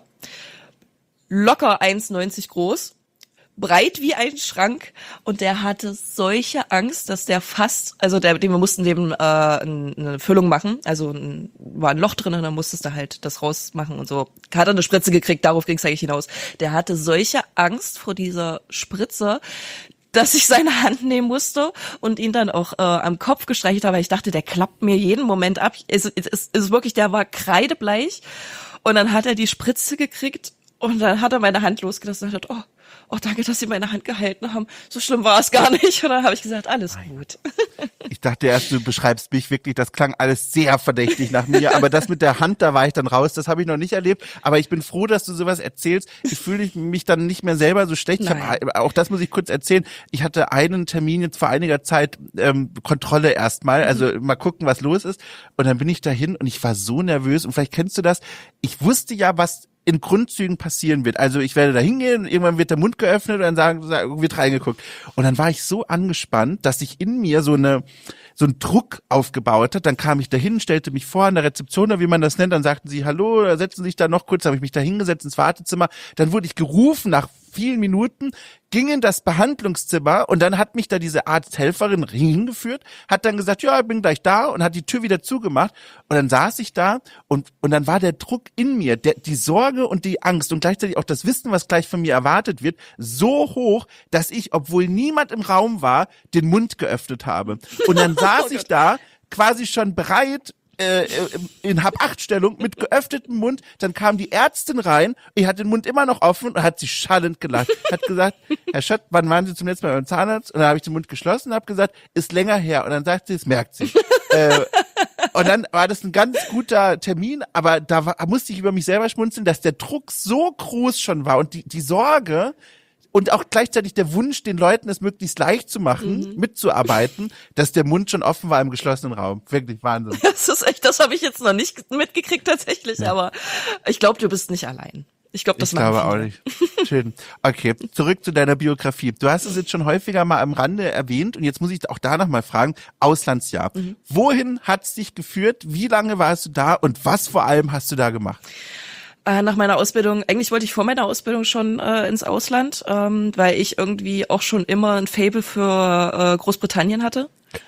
locker eins neunzig groß, breit wie ein Schrank, und der hatte solche Angst, dass der fast, also der, dem wir mussten dem äh, eine Füllung machen, also ein, war ein Loch drin und dann musstest du halt das rausmachen und so. Hat er eine Spritze gekriegt, darauf ging es eigentlich hinaus. Der hatte solche Angst vor dieser Spritze, dass ich seine Hand nehmen musste und ihn dann auch äh, am Kopf gestreichelt habe, weil ich dachte, der klappt mir jeden Moment ab. Es ist, ist, ist wirklich, der war kreidebleich, und dann hat er die Spritze gekriegt und dann hat er meine Hand losgelassen und hat gedacht, oh, oh, danke, dass Sie meine Hand gehalten haben. So schlimm war es gar nicht. Und dann habe ich gesagt, alles gut. Ich dachte erst, du beschreibst mich wirklich, das klang alles sehr verdächtig nach mir, aber das mit der Hand, da war ich dann raus, das habe ich noch nicht erlebt. Aber ich bin froh, dass du sowas erzählst. Ich fühle mich dann nicht mehr selber so schlecht. Ich hab, auch das muss ich kurz erzählen. Ich hatte einen Termin jetzt vor einiger Zeit, ähm, Kontrolle erstmal, also mhm. mal gucken, was los ist. Und dann bin ich dahin und ich war so nervös, und vielleicht kennst du das. Ich wusste ja, was in Grundzügen passieren wird. Also ich werde da hingehen, irgendwann wird der Mund geöffnet und dann sagen, wird reingeguckt. Und dann war ich so angespannt, dass sich in mir so eine so ein Druck aufgebaut hat. Dann kam ich dahin, stellte mich vor an der Rezeption, oder wie man das nennt, dann sagten sie, hallo, da setzen Sie sich da noch kurz, habe ich mich da hingesetzt ins Wartezimmer. Dann wurde ich gerufen nach vielen Minuten, ging in das Behandlungszimmer, und dann hat mich da diese Arzthelferin hingeführt, hat dann gesagt, ja, ich bin gleich da, und hat die Tür wieder zugemacht, und dann saß ich da und und dann war der Druck in mir, der, die Sorge und die Angst und gleichzeitig auch das Wissen, was gleich von mir erwartet wird, so hoch, dass ich, obwohl niemand im Raum war, den Mund geöffnet habe. Und dann saß oh ich da, quasi schon bereit, in Hab-Acht-Stellung mit geöffnetem Mund. Dann kam die Ärztin rein, ich hatte den Mund immer noch offen und hat sich schallend gelacht. Hat gesagt, Herr Schott, wann waren Sie zum letzten Mal beim Zahnarzt? Und dann habe ich den Mund geschlossen und habe gesagt, ist länger her. Und dann sagt sie, es merkt sie. äh, und dann war das ein ganz guter Termin, aber da war, musste ich über mich selber schmunzeln, dass der Druck so groß schon war und die, die Sorge, und auch gleichzeitig der Wunsch, den Leuten es möglichst leicht zu machen, mhm. mitzuarbeiten, dass der Mund schon offen war im geschlossenen Raum. Wirklich Wahnsinn. Das ist echt, das habe ich jetzt noch nicht mitgekriegt tatsächlich, ja. Aber ich glaube, du bist nicht allein. Ich glaube, das Ich glaube auch nicht. Schön. Okay, zurück zu deiner Biografie. Du hast es jetzt schon häufiger mal am Rande erwähnt, und jetzt muss ich auch da noch mal fragen, Auslandsjahr. Mhm. Wohin hat's dich geführt? Wie lange warst du da und was vor allem hast du da gemacht? Nach meiner Ausbildung, eigentlich wollte ich vor meiner Ausbildung schon äh, ins Ausland, ähm, weil ich irgendwie auch schon immer ein Faible für äh, Großbritannien hatte.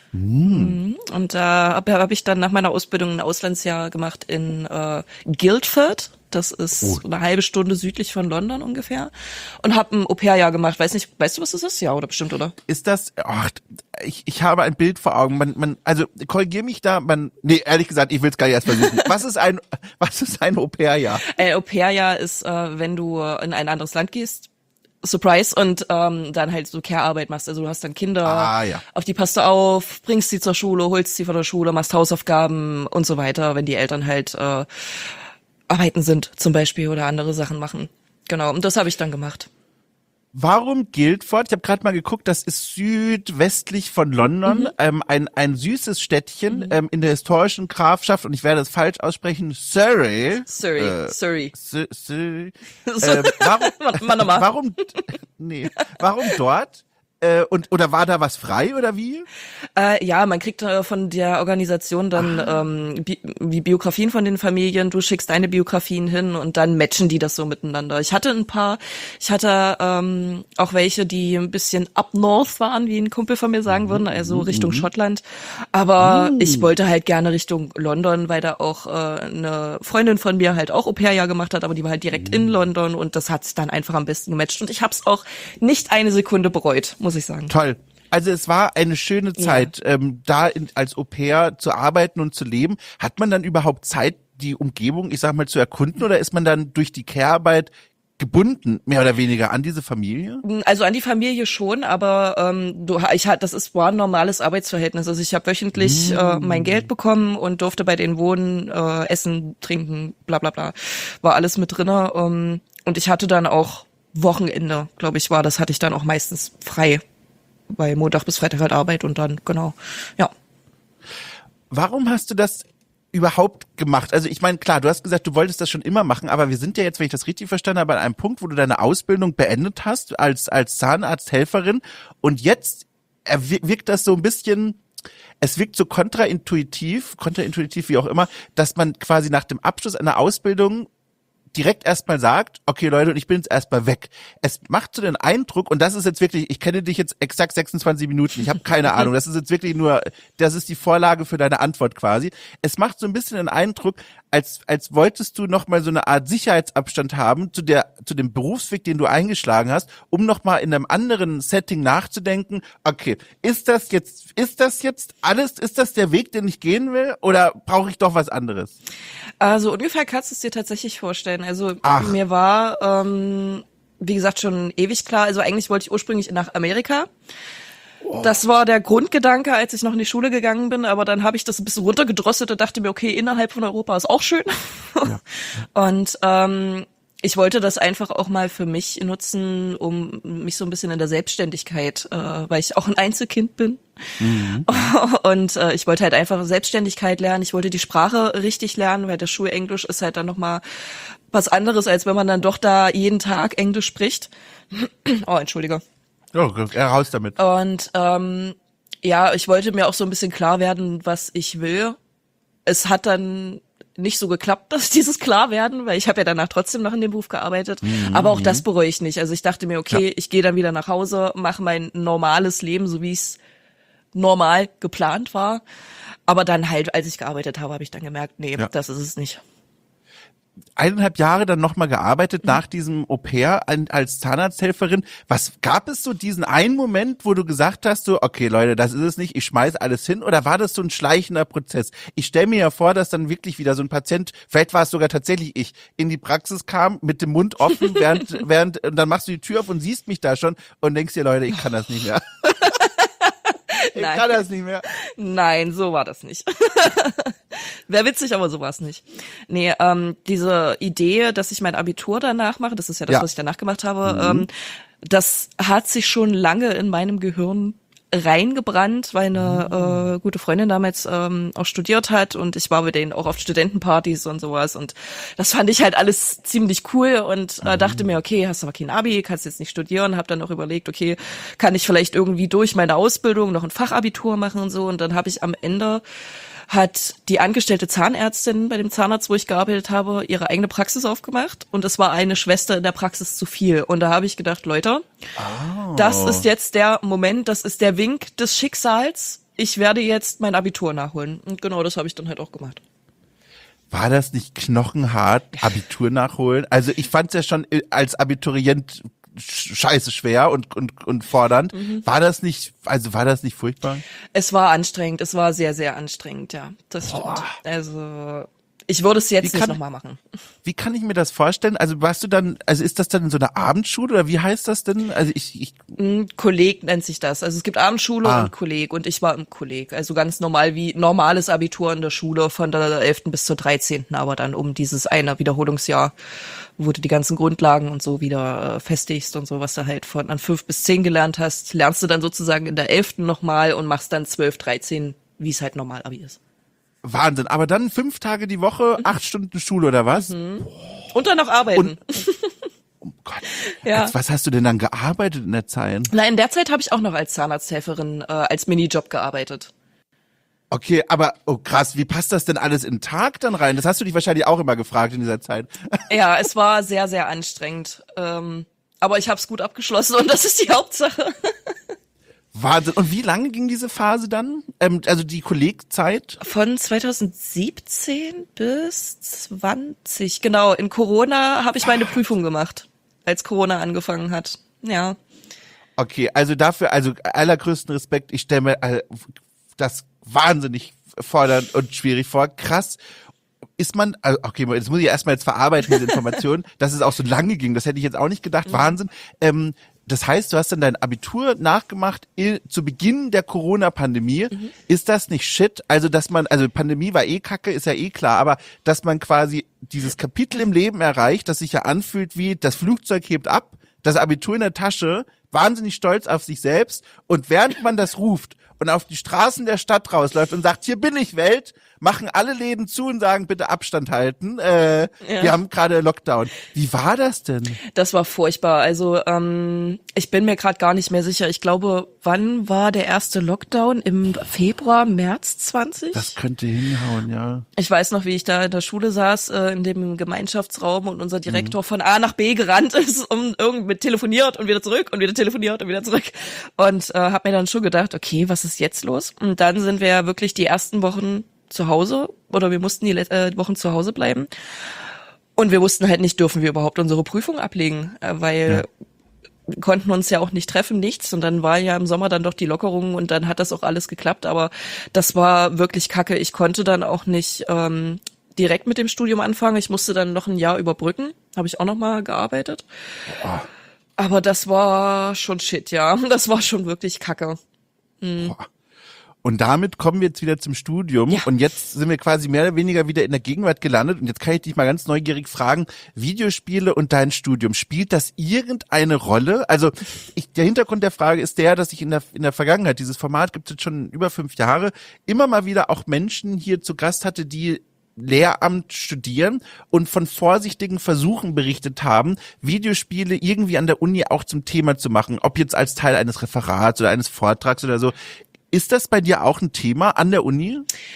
Mm. Und da habe hab ich dann nach meiner Ausbildung ein Auslandsjahr gemacht in äh, Guildford. Das ist oh. eine halbe Stunde südlich von London ungefähr. Und habe ein Au-pair-Jahr gemacht. Weiß nicht, weißt du, was das ist? Ja, oder bestimmt, oder? Ist das, ach, ich, ich habe ein Bild vor Augen. Man, man, also korrigier mich da, man, nee, ehrlich gesagt, ich will es gar nicht erst versuchen. Was ist ein, was ist ein Au-pair-Jahr? Ein Au-pair-Jahr ist, äh, wenn du in ein anderes Land gehst, Surprise, und ähm, dann halt so Care-Arbeit machst. Also du hast dann Kinder, ah, ja. auf die passt du auf, bringst sie zur Schule, holst sie von der Schule, machst Hausaufgaben und so weiter, wenn die Eltern halt äh, arbeiten sind zum Beispiel oder andere Sachen machen. Genau, und das habe ich dann gemacht. Warum Guildford? Ich habe gerade mal geguckt, das ist südwestlich von London, mhm. ähm, ein ein süßes Städtchen mhm. ähm, in der historischen Grafschaft, und ich werde es falsch aussprechen, Surrey. Surrey, äh, Surrey. Su- Surrey. Ähm, warum, Mal nochmal. warum, nee, warum dort? Äh, und oder war da was frei oder wie? Äh, ja, man kriegt äh, von der Organisation dann ah. ähm, Bi- die Biografien von den Familien. Du schickst deine Biografien hin und dann matchen die das so miteinander. Ich hatte ein paar, ich hatte ähm, auch welche, die ein bisschen up north waren, wie ein Kumpel von mir sagen würde, also Richtung mhm. Schottland. Aber mhm. ich wollte halt gerne Richtung London, weil da auch äh, eine Freundin von mir halt auch Au-pair-Jahr gemacht hat, aber die war halt direkt mhm. in London, und das hat sich dann einfach am besten gematcht. Und ich habe es auch nicht eine Sekunde bereut, muss ich sagen. Toll. Also es war eine schöne Zeit, ja. ähm, da in, als Au-pair zu arbeiten und zu leben. Hat man dann überhaupt Zeit, die Umgebung, ich sag mal, zu erkunden, oder ist man dann durch die Care-Arbeit gebunden, mehr oder weniger, an diese Familie? Also an die Familie schon, aber ähm, du, ich hatte, das ist war ein normales Arbeitsverhältnis. Also ich habe wöchentlich mm. äh, mein Geld bekommen und durfte bei denen wohnen, äh, essen, trinken, bla bla bla. War alles mit drinne. Ähm, und ich hatte dann auch Wochenende, glaube ich, war das, hatte ich dann auch meistens frei. Bei Montag bis Freitag halt Arbeit und dann, genau, ja. Warum hast du das überhaupt gemacht? Also ich meine, klar, du hast gesagt, du wolltest das schon immer machen, aber wir sind ja jetzt, wenn ich das richtig verstanden habe, an einem Punkt, wo du deine Ausbildung beendet hast als als Zahnarzthelferin, und jetzt wirkt das so ein bisschen, es wirkt so kontraintuitiv, kontraintuitiv wie auch immer, dass man quasi nach dem Abschluss einer Ausbildung direkt erstmal sagt, okay Leute, und ich bin jetzt erstmal weg. Es macht so den Eindruck, und das ist jetzt wirklich, ich kenne dich jetzt exakt sechsundzwanzig Minuten, ich habe keine Ahnung, das ist jetzt wirklich nur, das ist die Vorlage für deine Antwort quasi. Es macht so ein bisschen den Eindruck, als als wolltest du nochmal so eine Art Sicherheitsabstand haben zu der zu dem Berufsweg, den du eingeschlagen hast, um nochmal in einem anderen Setting nachzudenken, okay, ist das jetzt, ist das jetzt alles, ist das der Weg, den ich gehen will, oder brauche ich doch was anderes? Also ungefähr kannst du es dir tatsächlich vorstellen. Also Ach. mir war, ähm, wie gesagt, schon ewig klar, also eigentlich wollte ich ursprünglich nach Amerika. Das war der Grundgedanke, als ich noch in die Schule gegangen bin, aber dann habe ich das ein bisschen runtergedrosselt und dachte mir, okay, innerhalb von Europa ist auch schön. Ja. Und ähm, ich wollte das einfach auch mal für mich nutzen, um mich so ein bisschen in der Selbstständigkeit, äh, weil ich auch ein Einzelkind bin. Mhm. Und äh, ich wollte halt einfach Selbstständigkeit lernen. Ich wollte die Sprache richtig lernen, weil das Schulenglisch ist halt dann nochmal was anderes, als wenn man dann doch da jeden Tag Englisch spricht. Oh, entschuldige. Ja, raus damit. Und ähm, ja, ich wollte mir auch so ein bisschen klar werden, was ich will. Es hat dann nicht so geklappt, dass dieses Klarwerden, weil ich habe ja danach trotzdem noch in dem Beruf gearbeitet. Mhm. Aber auch das bereue ich nicht. Also ich dachte mir, okay, ja. ich gehe dann wieder nach Hause, mache mein normales Leben, so wie es normal geplant war. Aber dann halt, als ich gearbeitet habe, habe ich dann gemerkt, nee, ja. das ist es nicht. Eineinhalb Jahre dann nochmal gearbeitet, mhm. nach diesem Au-pair als Zahnarzthelferin. Was gab es so diesen einen Moment, wo du gesagt hast, so, okay Leute, das ist es nicht, ich schmeiß alles hin, oder war das so ein schleichender Prozess? Ich stelle mir ja vor, dass dann wirklich wieder so ein Patient, vielleicht war es sogar tatsächlich ich, in die Praxis kam mit dem Mund offen, während, während, und dann machst du die Tür auf und siehst mich da schon und denkst dir, Leute, ich kann das nicht mehr. Ich Nein. kann das nicht mehr. Nein, so war das nicht. Wäre witzig, aber so war es nicht. Nee, ähm, diese Idee, dass ich mein Abitur danach mache, das ist ja das, ja. was ich danach gemacht habe, mhm. ähm, das hat sich schon lange in meinem Gehirn reingebrannt, weil eine äh, gute Freundin damals ähm, auch studiert hat, und ich war mit denen auch auf Studentenpartys und sowas, und das fand ich halt alles ziemlich cool, und äh, dachte mir, okay, hast aber kein Abi, kannst jetzt nicht studieren, habe dann auch überlegt, okay, kann ich vielleicht irgendwie durch meine Ausbildung noch ein Fachabitur machen und so, und dann habe ich am Ende hat die angestellte Zahnärztin bei dem Zahnarzt, wo ich gearbeitet habe, ihre eigene Praxis aufgemacht, und es war eine Schwester in der Praxis zu viel. Und da habe ich gedacht, Leute, oh. das ist jetzt der Moment, das ist der Wink des Schicksals. Ich werde jetzt mein Abitur nachholen. Und genau das habe ich dann halt auch gemacht. War das nicht knochenhart, Abitur nachholen? Also ich fand es ja schon als Abiturient scheiße schwer und und und fordernd. Mhm. War das nicht, also war das nicht furchtbar? Es war anstrengend, es war sehr, sehr anstrengend, ja. Das stimmt. Oh. Also Ich würde es jetzt nicht nochmal machen. Wie kann ich mir das vorstellen? Also warst du dann, also ist das dann in so einer Abendschule oder wie heißt das denn? Also ich, ich Kolleg nennt sich das. Also es gibt Abendschule ah. und Kolleg und ich war im Kolleg. Also ganz normal wie normales Abitur in der Schule von der elften bis zur dreizehnten aber dann um dieses eine Wiederholungsjahr, wo du die ganzen Grundlagen und so wieder äh, festigst und so, was du halt von an fünf bis zehn gelernt hast, lernst du dann sozusagen in der elften nochmal und machst dann zwölf, dreizehn, wie es halt normal Abi ist. Wahnsinn, aber dann fünf Tage die Woche, mhm. acht Stunden Schule oder was? Mhm. Und dann noch arbeiten. Und, oh Gott, ja. Als was hast du denn dann gearbeitet in der Zeit? Na, in der Zeit habe ich auch noch als Zahnarzthelferin äh, als Minijob gearbeitet. Okay, aber oh krass, wie passt das denn alles in den Tag dann rein? Das hast du dich wahrscheinlich auch immer gefragt in dieser Zeit. Ja, es war sehr, sehr anstrengend. Ähm, aber ich habe es gut abgeschlossen und das ist die Hauptsache. Wahnsinn. Und wie lange ging diese Phase dann? Ähm, also die Kollegzeit? Von zweitausendsiebzehn bis zwanzig. Genau, in Corona habe ich meine Prüfung gemacht, als Corona angefangen hat. Ja. Okay, also dafür, also allergrößten Respekt. Ich stelle mir äh, das wahnsinnig fordernd und schwierig vor. Krass. Ist man, also okay, das muss ich erstmal jetzt verarbeiten, diese Information, dass es auch so lange ging. Das hätte ich jetzt auch nicht gedacht. Mhm. Wahnsinn. Ähm, Das heißt, du hast dann dein Abitur nachgemacht in, zu Beginn der Corona-Pandemie. Mhm. Ist das nicht shit? Also, dass man, also Pandemie war eh kacke, ist ja eh klar, aber dass man quasi dieses Kapitel im Leben erreicht, das sich ja anfühlt wie, das Flugzeug hebt ab, das Abitur in der Tasche, wahnsinnig stolz auf sich selbst und während man das ruft und auf die Straßen der Stadt rausläuft und sagt, hier bin ich Welt, machen alle Läden zu und sagen, bitte Abstand halten. Äh, ja. Wir haben gerade Lockdown. Wie war das denn? Das war furchtbar. Also ähm, ich bin mir gerade gar nicht mehr sicher. Ich glaube, wann war der erste Lockdown? Im Februar, März zwanzig? Das könnte hinhauen, ja. Ich weiß noch, wie ich da in der Schule saß, äh, in dem Gemeinschaftsraum und unser Direktor mhm. von A nach B gerannt ist, um irgendwie telefoniert und wieder zurück und wieder telefoniert und wieder zurück. Und äh, habe mir dann schon gedacht, okay, was ist jetzt los? Und dann sind wir ja wirklich die ersten Wochen zu Hause oder wir mussten die äh, Wochen zu Hause bleiben und wir wussten halt nicht, dürfen wir überhaupt unsere Prüfung ablegen, äh, weil ja. wir konnten uns ja auch nicht treffen, nichts und dann war ja im Sommer dann doch die Lockerung und dann hat das auch alles geklappt, aber das war wirklich kacke. Ich konnte dann auch nicht ähm, direkt mit dem Studium anfangen, ich musste dann noch ein Jahr überbrücken, habe ich auch noch mal gearbeitet. Oh. Aber das war schon shit, ja, das war schon wirklich kacke. Mhm. Oh. Und damit kommen wir jetzt wieder zum Studium ja. und jetzt sind wir quasi mehr oder weniger wieder in der Gegenwart gelandet und jetzt kann ich dich mal ganz neugierig fragen, Videospiele und dein Studium, spielt das irgendeine Rolle? Also ich, der Hintergrund der Frage ist der, dass ich in der in der Vergangenheit, dieses Format gibt es jetzt schon über fünf Jahre, immer mal wieder auch Menschen hier zu Gast hatte, die Lehramt studieren und von vorsichtigen Versuchen berichtet haben, Videospiele irgendwie an der Uni auch zum Thema zu machen, ob jetzt als Teil eines Referats oder eines Vortrags oder so. Ist das bei dir auch ein Thema an der Uni?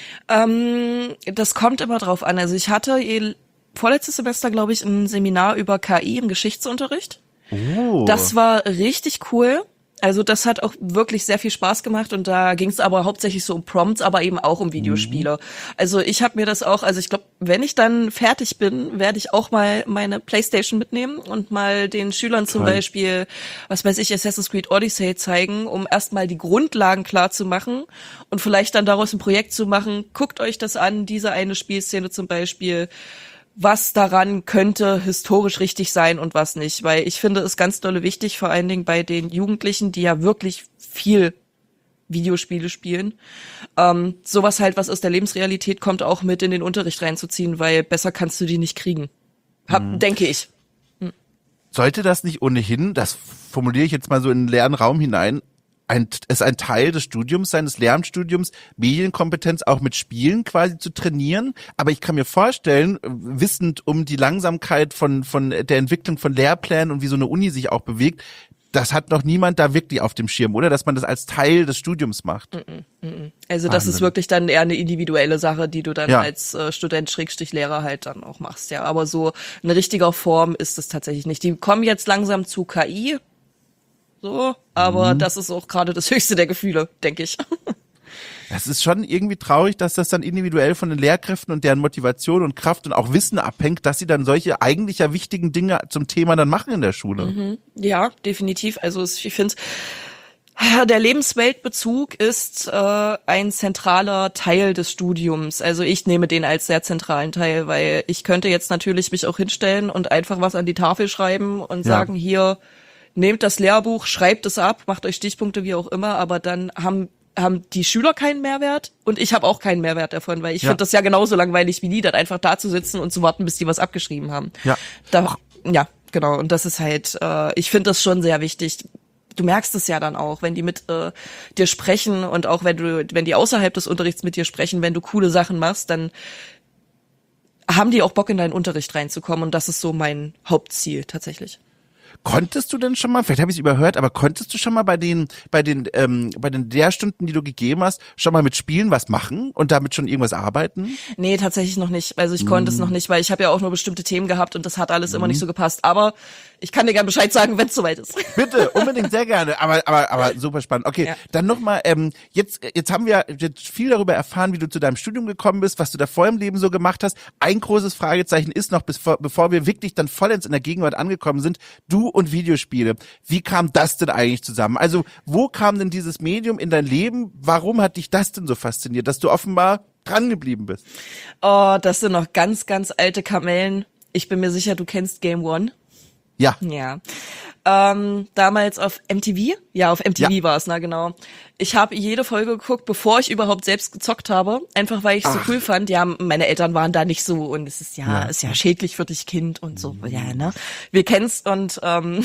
Ähm, das kommt immer drauf an. Also ich hatte vorletztes Semester, glaube ich, ein Seminar über K I im Geschichtsunterricht. Oh. Das war richtig cool. Also das hat auch wirklich sehr viel Spaß gemacht und da ging es aber hauptsächlich so um Prompts, aber eben auch um Videospiele. Mhm. Also ich habe mir das auch, also ich glaube, wenn ich dann fertig bin, werde ich auch mal meine Playstation mitnehmen und mal den Schülern zum Toll. Beispiel, was weiß ich, Assassin's Creed Odyssey zeigen, um erstmal die Grundlagen klar zu machen und vielleicht dann daraus ein Projekt zu machen. Guckt euch das an, diese eine Spielszene zum Beispiel. Was daran könnte historisch richtig sein und was nicht. Weil ich finde es ganz dolle wichtig, vor allen Dingen bei den Jugendlichen, die ja wirklich viel Videospiele spielen, ähm, sowas halt, was aus der Lebensrealität kommt, auch mit in den Unterricht reinzuziehen, weil besser kannst du die nicht kriegen. Hab, mhm. Denke ich. Hm. Sollte das nicht ohnehin, das formuliere ich jetzt mal so in den leeren Raum hinein, Ein, es ein Teil des Studiums sein, des Lehramtsstudiums, Medienkompetenz auch mit Spielen quasi zu trainieren. Aber ich kann mir vorstellen, wissend um die Langsamkeit von, von der Entwicklung von Lehrplänen und wie so eine Uni sich auch bewegt, das hat noch niemand da wirklich auf dem Schirm, oder? Dass man das als Teil des Studiums macht. Also das Wahnsinn. Ist wirklich dann eher eine individuelle Sache, die du dann ja. als äh, Student Schrägstrich Lehrer halt dann auch machst. Ja, aber so eine richtige Form ist es tatsächlich nicht. Die kommen jetzt langsam zu K I. So, aber mhm. das ist auch gerade das höchste der Gefühle, denke ich. Es ist schon irgendwie traurig, dass das dann individuell von den Lehrkräften und deren Motivation und Kraft und auch Wissen abhängt, dass sie dann solche eigentlich ja wichtigen Dinge zum Thema dann machen in der Schule. Mhm. Ja, definitiv. Also ich finde Der Lebensweltbezug ist äh, ein zentraler Teil des Studiums. Also ich nehme den als sehr zentralen Teil, weil ich könnte jetzt natürlich mich auch hinstellen und einfach was an die Tafel schreiben und ja. sagen, hier, nehmt das Lehrbuch, schreibt es ab, macht euch Stichpunkte, wie auch immer, aber dann haben haben die Schüler keinen Mehrwert und ich habe auch keinen Mehrwert davon, weil ich ja. finde das ja genauso langweilig wie die, dann einfach da zu sitzen und zu warten, bis die was abgeschrieben haben. Ja, da, ja genau. Und das ist halt, äh, ich finde das schon sehr wichtig. Du merkst es ja dann auch, wenn die mit äh, dir sprechen und auch wenn du, wenn die außerhalb des Unterrichts mit dir sprechen, wenn du coole Sachen machst, dann haben die auch Bock, in deinen Unterricht reinzukommen und das ist so mein Hauptziel tatsächlich. Konntest du denn schon mal, vielleicht habe ich es überhört, aber konntest du schon mal bei den bei den ähm, bei den Lehrstunden, die du gegeben hast, schon mal mit Spielen was machen und damit schon irgendwas arbeiten? Nee, tatsächlich noch nicht. Also ich mm. konnte es noch nicht, weil ich habe ja auch nur bestimmte Themen gehabt und das hat alles mm. immer nicht so gepasst. Aber ich kann dir gerne Bescheid sagen, wenn es soweit ist. Bitte, unbedingt, sehr gerne. Aber aber aber super spannend. Okay, ja. Dann nochmal, ähm, jetzt jetzt haben wir jetzt viel darüber erfahren, wie du zu deinem Studium gekommen bist, was du davor im Leben so gemacht hast. Ein großes Fragezeichen ist noch, bevor, bevor wir wirklich dann vollends in der Gegenwart angekommen sind, du und Videospiele. Wie kam das denn eigentlich zusammen? Also, wo kam denn dieses Medium in dein Leben? Warum hat dich das denn so fasziniert, dass du offenbar dran geblieben bist? Oh, das sind noch ganz, ganz alte Kamellen. Ich bin mir sicher, du kennst Game One. Ja. Ja. Ähm, damals auf M T V? Ja, auf M T V ja. war es, na genau. Ich habe jede Folge geguckt, bevor ich überhaupt selbst gezockt habe, einfach weil ich es so cool fand. Ja, meine Eltern waren da nicht so und es ist ja, ja. ist ja schädlich für dich Kind und so. Mhm. Ja, ne? Wir kennen's und ähm,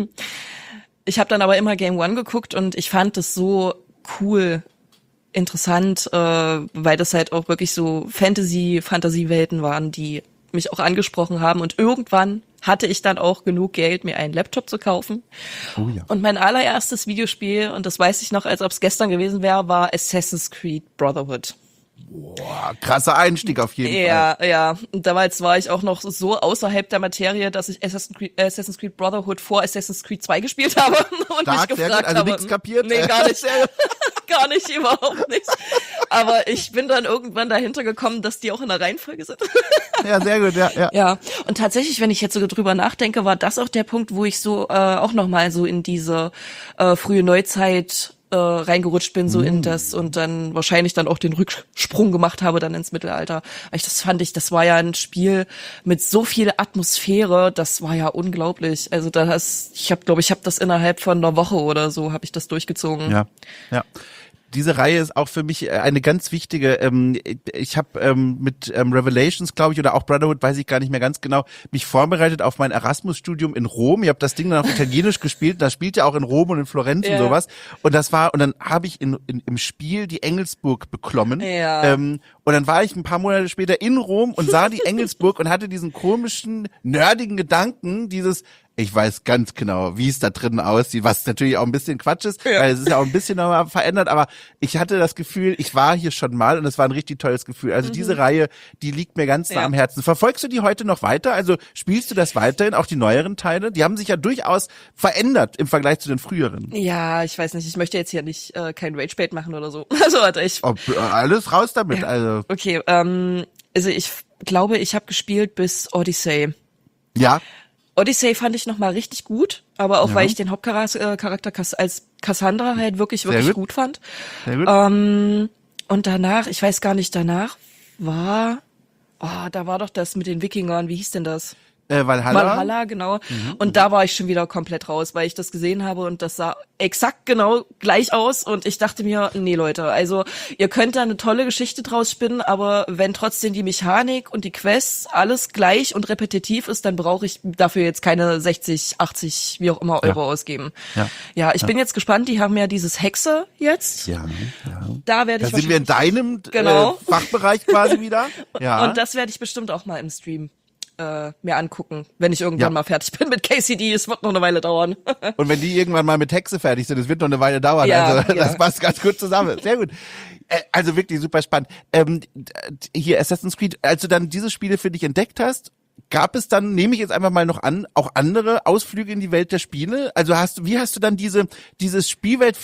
ich habe dann aber immer Game One geguckt und ich fand das so cool, interessant, äh, weil das halt auch wirklich so Fantasy-Fantasiewelten waren, die mich auch angesprochen haben und irgendwann hatte ich dann auch genug Geld, mir einen Laptop zu kaufen. Oh ja. Und mein allererstes Videospiel, und das weiß ich noch, als ob es gestern gewesen wäre, war Assassin's Creed Brotherhood. Boah, krasser Einstieg auf jeden ja, Fall. Ja, ja. Und damals war ich auch noch so außerhalb der Materie, dass ich Assassin's Creed, äh, Assassin's Creed Brotherhood vor Assassin's Creed zwei gespielt habe und Stark, mich gefragt also habe. nichts kapiert? Nee, gar nicht. Gar nicht, überhaupt nicht. Aber ich bin dann irgendwann dahinter gekommen, dass die auch in der Reihenfolge sind. Ja, sehr gut, ja, ja. Ja, und tatsächlich, wenn ich jetzt so drüber nachdenke, war das auch der Punkt, wo ich so äh, auch nochmal so in diese äh, frühe Neuzeit äh, reingerutscht bin, so mm. in das und dann wahrscheinlich dann auch den Rücksprung gemacht habe dann ins Mittelalter. Weil ich das fand ich, das war ja ein Spiel mit so viel Atmosphäre, das war ja unglaublich. Also da hast, ich habe, glaube ich, habe das innerhalb von einer Woche oder so habe ich das durchgezogen. Ja, ja. Diese Reihe ist auch für mich eine ganz wichtige, ähm, ich habe ähm, mit ähm, Revelations, glaube ich, oder auch Brotherhood, weiß ich gar nicht mehr ganz genau, mich vorbereitet auf mein Erasmus-Studium in Rom. Ich habe das Ding dann auf Italienisch gespielt, da spielt ja auch in Rom und in Florenz ja. und sowas. Und das war, und dann habe ich in, in, im Spiel die Engelsburg beklommen. Ja. Ähm, und dann war ich ein paar Monate später in Rom und sah die Engelsburg und hatte diesen komischen, nerdigen Gedanken, dieses, ich weiß ganz genau, wie es da drinnen aussieht, was natürlich auch ein bisschen Quatsch ist, ja. weil es ist ja auch ein bisschen nochmal verändert, aber ich hatte das Gefühl, ich war hier schon mal und es war ein richtig tolles Gefühl. Also mhm. diese Reihe, die liegt mir ganz nah ja. am Herzen. Verfolgst du die heute noch weiter? Also spielst du das weiterhin, auch die neueren Teile? Die haben sich ja durchaus verändert im Vergleich zu den früheren. Ja, ich weiß nicht, ich möchte jetzt hier nicht äh, kein Rage-Bait machen oder so. Also warte, ich... Ob, alles raus damit, ja. also. Okay, ähm, also ich glaube, ich habe gespielt bis Odyssey. Ja. Odyssey fand ich nochmal richtig gut, aber auch ja. weil ich den Hauptcharakter als Cassandra halt wirklich, wirklich gut. gut fand. Sehr gut. Ähm, und danach, ich weiß gar nicht, danach war, oh, da war doch das mit den Wikingern, wie hieß denn das? Äh, Valhalla. Valhalla, genau. Mhm, und mhm. da war ich schon wieder komplett raus, weil ich das gesehen habe und das sah exakt genau gleich aus und ich dachte mir, nee Leute, also ihr könnt da eine tolle Geschichte draus spinnen, aber wenn trotzdem die Mechanik und die Quests alles gleich und repetitiv ist, dann brauche ich dafür jetzt keine sechzig, achtzig, wie auch immer Euro ja. ausgeben. Ja, ja ich ja. bin jetzt gespannt, die haben ja dieses Hexe jetzt. Ja, ja. Da werde ich Da sind wir in deinem genau. äh, Fachbereich quasi wieder. Ja. Und das werde ich bestimmt auch mal im Stream Äh, mir angucken, wenn ich irgendwann ja. mal fertig bin mit K C D. Es wird noch eine Weile dauern. Und wenn die irgendwann mal mit Hexe fertig sind, es wird noch eine Weile dauern. Ja, also ja. das passt ganz gut zusammen. Sehr gut. Äh, also wirklich super spannend. Ähm, hier Assassin's Creed, als du dann diese Spiele für dich entdeckt hast, gab es dann, nehme ich jetzt einfach mal noch an, auch andere Ausflüge in die Welt der Spiele? Also hast du, wie hast du dann diese, dieses Spielwelt für dich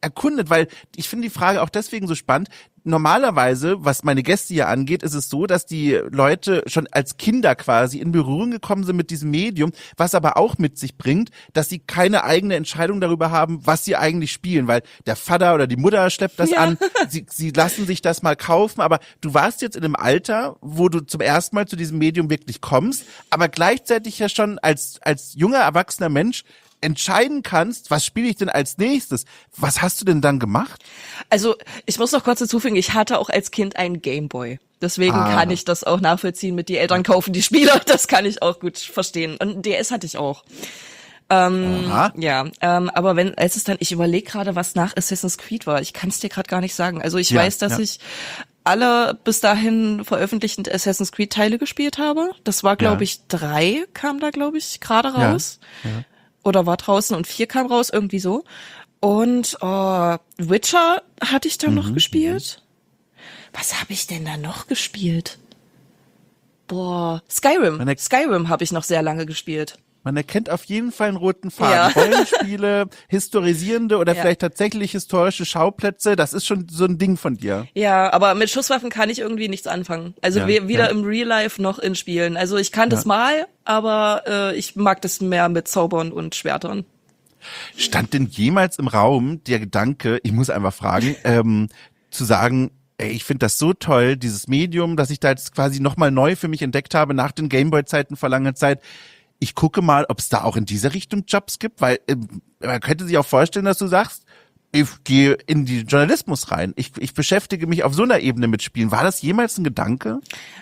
erkundet, weil ich finde die Frage auch deswegen so spannend. Normalerweise, was meine Gäste hier angeht, ist es so, dass die Leute schon als Kinder quasi in Berührung gekommen sind mit diesem Medium, was aber auch mit sich bringt, dass sie keine eigene Entscheidung darüber haben, was sie eigentlich spielen, weil der Vater oder die Mutter schleppt das ja. an, sie, sie lassen sich das mal kaufen, aber du warst jetzt in einem Alter, wo du zum ersten Mal zu diesem Medium wirklich kommst, aber gleichzeitig ja schon als, als junger, erwachsener Mensch entscheiden kannst, was spiele ich denn als nächstes. Was hast du denn dann gemacht? Also ich muss noch kurz hinzufügen, ich hatte auch als Kind einen Gameboy. Deswegen ah. kann ich das auch nachvollziehen mit die Eltern kaufen die Spiele. Das kann ich auch gut verstehen. Und ein D S hatte ich auch. Ähm, ja, ähm, aber wenn, als es dann, ich überlege gerade, was nach Assassin's Creed war. Ich kann es dir gerade gar nicht sagen. Also ich ja, weiß, dass ja. ich alle bis dahin veröffentlichten Assassin's Creed Teile gespielt habe. Das war, glaube ja. ich, drei kam da, glaube ich, gerade raus. Ja. Ja. Oder war draußen und vier kam raus, irgendwie so. Und oh, Witcher hatte ich dann mhm. noch gespielt. Was habe ich denn da noch gespielt? Boah, Skyrim. Er- Skyrim habe ich noch sehr lange gespielt. Man erkennt auf jeden Fall einen roten Faden. Ja. Rollenspiele, historisierende oder ja. vielleicht tatsächlich historische Schauplätze, das ist schon so ein Ding von dir. Ja, aber mit Schusswaffen kann ich irgendwie nichts anfangen. Also ja, weder ja. im Real Life noch in Spielen. Also ich kann ja. das mal, aber äh, ich mag das mehr mit Zaubern und Schwertern. Stand denn jemals im Raum der Gedanke, ich muss einfach fragen, ähm, zu sagen, ey, ich finde das so toll, dieses Medium, dass ich da jetzt quasi nochmal neu für mich entdeckt habe, nach den Gameboy-Zeiten vor langer Zeit. Ich gucke mal, ob es da auch in diese Richtung Jobs gibt, weil äh, man könnte sich auch vorstellen, dass du sagst, ich gehe in den Journalismus rein. Ich, ich beschäftige mich auf so einer Ebene mit Spielen. War das jemals ein Gedanke?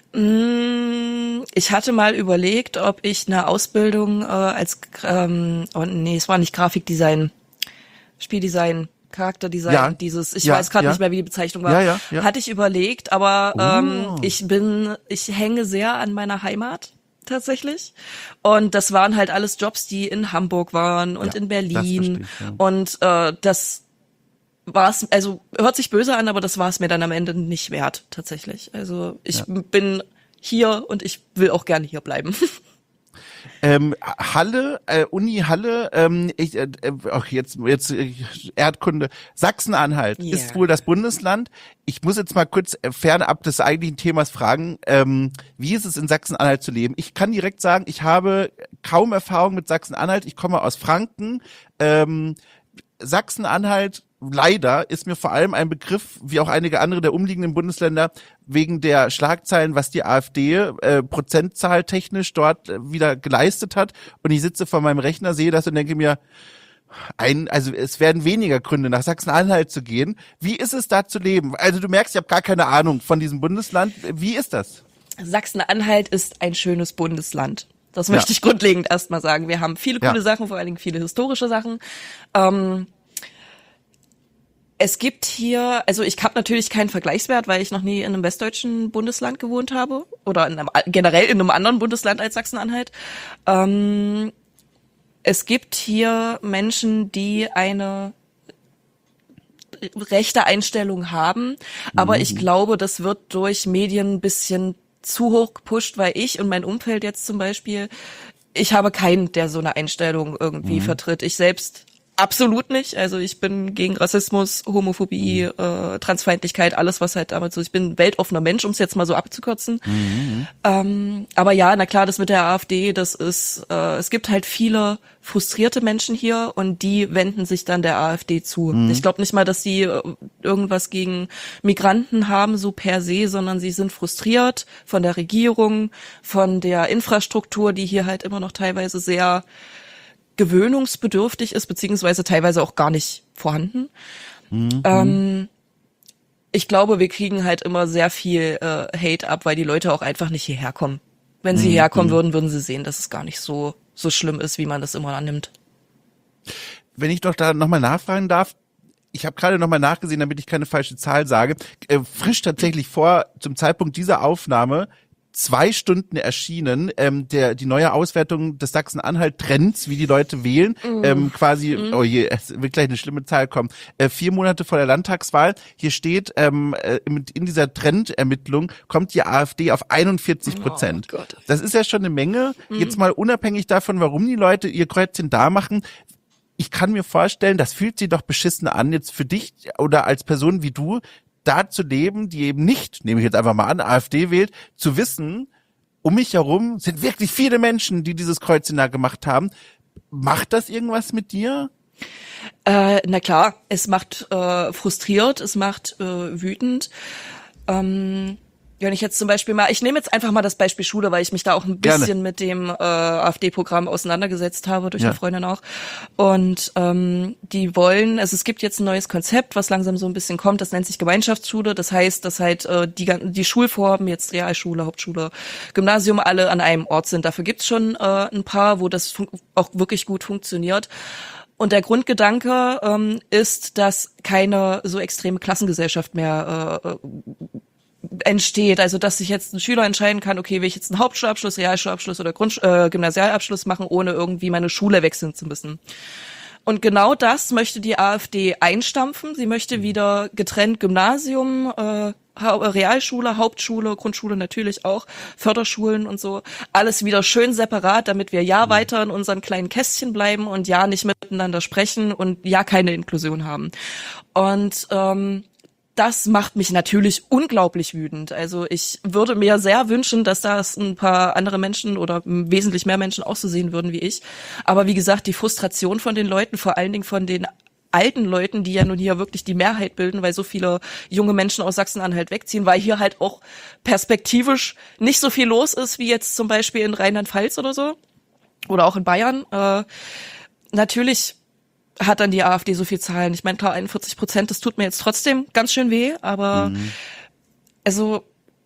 Ich hatte mal überlegt, ob ich eine Ausbildung äh, als, ähm, oh nee, es war nicht Grafikdesign, Spieldesign, Charakterdesign, ja, dieses, ich ja, weiß gerade ja. nicht mehr, wie die Bezeichnung war, ja, ja, ja. hatte ich überlegt, aber oh. ähm, ich bin, ich hänge sehr an meiner Heimat. Tatsächlich. Und das waren halt alles Jobs, die in Hamburg waren und ja, in Berlin. Ich, ja. Und äh, das war's, also hört sich böse an, aber das war es mir dann am Ende nicht wert, tatsächlich. Also ich ja. bin hier und ich will auch gerne hier bleiben. Ähm, Halle, äh, Uni Halle, ähm, ich, äh, auch jetzt, jetzt äh, Erdkunde, Sachsen-Anhalt yeah. ist wohl das Bundesland. Ich muss jetzt mal kurz äh, fernab des eigentlichen Themas fragen, ähm, wie ist es in Sachsen-Anhalt zu leben? Ich kann direkt sagen, ich habe kaum Erfahrung mit Sachsen-Anhalt. Ich komme aus Franken. Ähm, Sachsen-Anhalt leider ist mir vor allem ein Begriff, wie auch einige andere der umliegenden Bundesländer, wegen der Schlagzeilen, was die AfD äh, Prozentzahl technisch dort äh, wieder geleistet hat. Und ich sitze vor meinem Rechner, sehe das und denke mir, ein, also es werden weniger Gründe, nach Sachsen-Anhalt zu gehen. Wie ist es da zu leben? Also du merkst, ich habe gar keine Ahnung von diesem Bundesland. Wie ist das? Sachsen-Anhalt ist ein schönes Bundesland. Das möchte ja. ich grundlegend erstmal sagen. Wir haben viele coole ja. Sachen, vor allen Dingen viele historische Sachen. Ähm, Es gibt hier, also ich habe natürlich keinen Vergleichswert, weil ich noch nie in einem westdeutschen Bundesland gewohnt habe oder in einem, generell in einem anderen Bundesland als Sachsen-Anhalt. Ähm, es gibt hier Menschen, die eine rechte Einstellung haben, aber mhm. ich glaube, das wird durch Medien ein bisschen zu hoch gepusht, weil ich und mein Umfeld jetzt zum Beispiel, ich habe keinen, der so eine Einstellung irgendwie mhm. vertritt. Ich selbst absolut nicht. Also ich bin gegen Rassismus, Homophobie, mhm. äh, Transfeindlichkeit, alles was halt damit so. Ich bin ein weltoffener Mensch, um es jetzt mal so abzukürzen. Mhm. Ähm, aber ja, na klar, das mit der AfD, das ist, äh, es gibt halt viele frustrierte Menschen hier und die wenden sich dann der AfD zu. Mhm. Ich glaube nicht mal, dass sie äh, irgendwas gegen Migranten haben, so per se, sondern sie sind frustriert von der Regierung, von der Infrastruktur, die hier halt immer noch teilweise sehr gewöhnungsbedürftig ist, beziehungsweise teilweise auch gar nicht vorhanden. Mhm. Ähm, ich glaube, wir kriegen halt immer sehr viel äh, Hate ab, weil die Leute auch einfach nicht hierher kommen. Wenn sie mhm. hierher kommen würden, würden sie sehen, dass es gar nicht so so schlimm ist, wie man das immer annimmt. Wenn ich doch da nochmal nachfragen darf, ich habe gerade nochmal nachgesehen, damit ich keine falsche Zahl sage, äh, frisch tatsächlich vor, zum Zeitpunkt dieser Aufnahme, zwei Stunden erschienen, ähm, der die neue Auswertung des Sachsen-Anhalt-Trends, wie die Leute wählen, mm. ähm, quasi, mm. oh je, es wird gleich eine schlimme Zahl kommen, äh, vier Monate vor der Landtagswahl. Hier steht, ähm, äh, in dieser Trendermittlung kommt die AfD auf einundvierzig Prozent. Oh das ist ja schon eine Menge. Mm. Jetzt mal unabhängig davon, warum die Leute ihr Kreuzchen da machen, ich kann mir vorstellen, das fühlt sich doch beschissen an, jetzt für dich oder als Person wie du, da zu leben, die eben nicht, nehme ich jetzt einfach mal an, AfD wählt, zu wissen, um mich herum sind wirklich viele Menschen, die dieses Kreuzchen da gemacht haben. Macht das irgendwas mit dir? Äh, na klar, es macht äh, frustriert, es macht äh, wütend. Ähm, wenn ich jetzt zum Beispiel mal, ich nehme jetzt einfach mal das Beispiel Schule, weil ich mich da auch ein bisschen Gerne. mit dem äh, AfD-Programm auseinandergesetzt habe, durch ja. eine Freundin auch. Und ähm, die wollen, also es gibt jetzt ein neues Konzept, was langsam so ein bisschen kommt, das nennt sich Gemeinschaftsschule. Das heißt, dass halt äh, die, die Schulformen, jetzt Realschule, Hauptschule, Gymnasium, alle an einem Ort sind. Dafür gibt's schon äh, ein paar, wo das fun- auch wirklich gut funktioniert. Und der Grundgedanke ähm, ist, dass keine so extreme Klassengesellschaft mehr äh, entsteht. Also dass sich jetzt ein Schüler entscheiden kann, okay, will ich jetzt einen Hauptschulabschluss, Realschulabschluss oder Grund, äh, Gymnasialabschluss machen, ohne irgendwie meine Schule wechseln zu müssen. Und genau das möchte die AfD einstampfen. Sie möchte wieder getrennt Gymnasium, äh, Realschule, Hauptschule, Grundschule natürlich auch, Förderschulen und so, alles wieder schön separat, damit wir ja weiter in unseren kleinen Kästchen bleiben und ja nicht miteinander sprechen und ja keine Inklusion haben. Und ähm, das macht mich natürlich unglaublich wütend. Also ich würde mir sehr wünschen, dass das ein paar andere Menschen oder wesentlich mehr Menschen auch so sehen würden wie ich. Aber wie gesagt, die Frustration von den Leuten, vor allen Dingen von den alten Leuten, die ja nun hier wirklich die Mehrheit bilden, weil so viele junge Menschen aus Sachsen-Anhalt wegziehen, weil hier halt auch perspektivisch nicht so viel los ist, wie jetzt zum Beispiel in Rheinland-Pfalz oder so. Oder auch in Bayern. Äh, natürlich hat dann die AfD so viel Zahlen. Ich meine, klar, einundvierzig Prozent, das tut mir jetzt trotzdem ganz schön weh, aber mhm. also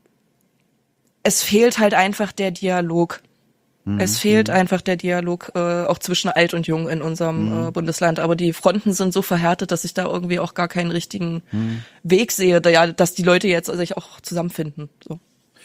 es fehlt halt einfach der Dialog. Mhm. Es fehlt mhm. einfach der Dialog äh, auch zwischen Alt und Jung in unserem mhm. äh, Bundesland. Aber die Fronten sind so verhärtet, dass ich da irgendwie auch gar keinen richtigen mhm. Weg sehe, da, ja, dass die Leute jetzt sich auch zusammenfinden. So.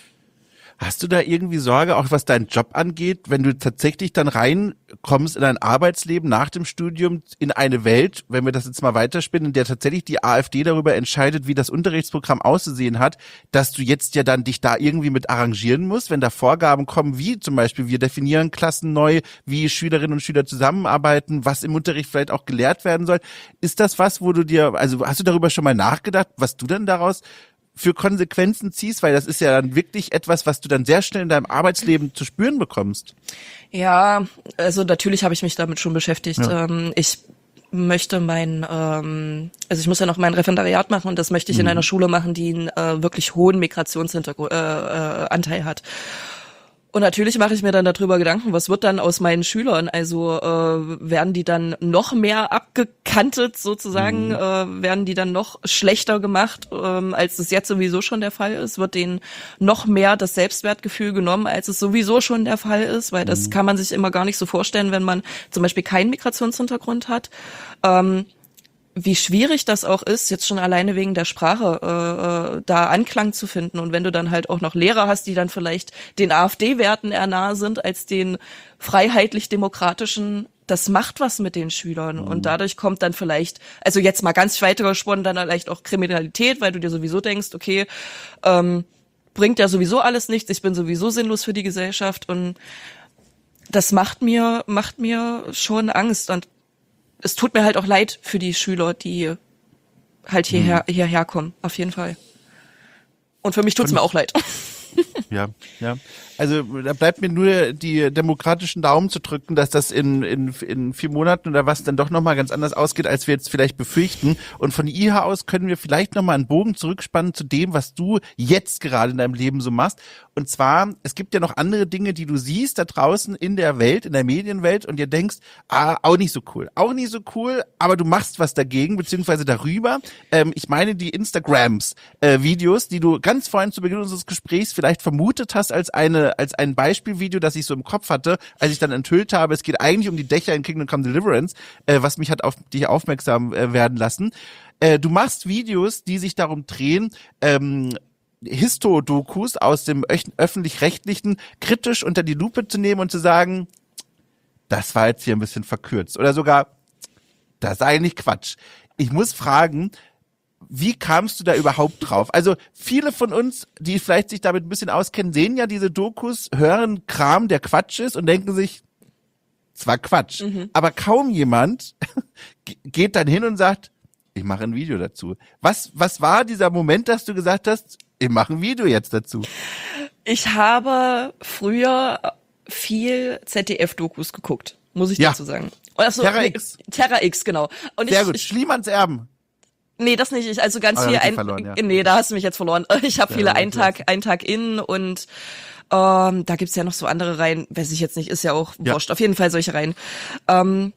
Hast du da irgendwie Sorge, auch was deinen Job angeht, wenn du tatsächlich dann reinkommst in ein Arbeitsleben nach dem Studium, in eine Welt, wenn wir das jetzt mal weiterspinnen, in der tatsächlich die AfD darüber entscheidet, wie das Unterrichtsprogramm auszusehen hat, dass du jetzt ja dann dich da irgendwie mit arrangieren musst, wenn da Vorgaben kommen, wie zum Beispiel wir definieren Klassen neu, wie Schülerinnen und Schüler zusammenarbeiten, was im Unterricht vielleicht auch gelehrt werden soll. Ist das was, wo du dir, also hast du darüber schon mal nachgedacht, was du denn daraus für Konsequenzen ziehst, weil das ist ja dann wirklich etwas, was du dann sehr schnell in deinem Arbeitsleben zu spüren bekommst. Ja, also natürlich habe ich mich damit schon beschäftigt. Ja. Ähm, ich möchte mein, ähm, also ich muss ja noch mein Referendariat machen und das möchte ich mhm. in einer Schule machen, die einen äh, wirklich hohen Migrationshintergrund, äh, äh, Anteil hat. Und natürlich mache ich mir dann darüber Gedanken, was wird dann aus meinen Schülern? Also äh, werden die dann noch mehr abgekantet sozusagen? Mhm. Äh, werden die dann noch schlechter gemacht, ähm, als es jetzt sowieso schon der Fall ist? Wird denen noch mehr das Selbstwertgefühl genommen, als es sowieso schon der Fall ist? Weil das mhm. kann man sich immer gar nicht so vorstellen, wenn man zum Beispiel keinen Migrationshintergrund hat. Ähm, wie schwierig das auch ist, jetzt schon alleine wegen der Sprache äh, da Anklang zu finden. Und wenn du dann halt auch noch Lehrer hast, die dann vielleicht den AfD-Werten eher nahe sind als den freiheitlich-demokratischen, das macht was mit den Schülern. Mhm. Und dadurch kommt dann vielleicht, also jetzt mal ganz weiter gesponnen, dann vielleicht auch Kriminalität, weil du dir sowieso denkst, okay, ähm, bringt ja sowieso alles nichts, ich bin sowieso sinnlos für die Gesellschaft. Und das macht mir, macht mir schon Angst. Und es tut mir halt auch leid für die Schüler, die halt hierher, mhm. hierher kommen, auf jeden Fall. Und für mich tut's Und, mir auch leid. Ja, ja. Also da bleibt mir nur die demokratischen Daumen zu drücken, dass das in in in vier Monaten oder was dann doch nochmal ganz anders ausgeht, als wir jetzt vielleicht befürchten. Und von I H aus können wir vielleicht nochmal einen Bogen zurückspannen zu dem, was du jetzt gerade in deinem Leben so machst. Und zwar, es gibt ja noch andere Dinge, die du siehst da draußen in der Welt, in der Medienwelt und dir denkst, ah, auch nicht so cool. Auch nicht so cool, aber du machst was dagegen, beziehungsweise darüber. Ähm, ich meine die Instagrams, äh, Videos, die du ganz vorhin zu Beginn unseres Gesprächs vielleicht vermutet hast als eine als ein Beispielvideo, das ich so im Kopf hatte, als ich dann enthüllt habe, es geht eigentlich um die Dächer in Kingdom Come Deliverance, äh, was mich hat auf dich aufmerksam äh, werden lassen. Äh, du machst Videos, die sich darum drehen, ähm, Histo-Dokus aus dem öf- öffentlich-rechtlichen kritisch unter die Lupe zu nehmen und zu sagen, das war jetzt hier ein bisschen verkürzt. Oder sogar, das ist eigentlich Quatsch. Ich muss fragen, wie kamst du da überhaupt drauf? Also viele von uns, die vielleicht sich damit ein bisschen auskennen, sehen ja diese Dokus, hören Kram, der Quatsch ist und denken sich, zwar Quatsch, mhm. aber kaum jemand geht dann hin und sagt, ich mache ein Video dazu. Was, was war dieser Moment, dass du gesagt hast, ich mache ein Video jetzt dazu? Ich habe früher viel Z D F-Dokus geguckt, muss ich ja. dazu sagen. Also, Terra X. Terra X, genau. Und Sehr ich, gut, ich, Schliemanns Erben. Nee, das nicht. Ich, also ganz oh, viel ein, verloren, ja. Nee, da hast du mich jetzt verloren. Ich habe viele ein Tag, ein Tag in und ähm, da gibt's ja noch so andere Reihen, weiß ich jetzt nicht, ist ja auch ja. wurscht. Auf jeden Fall solche Reihen. Ähm,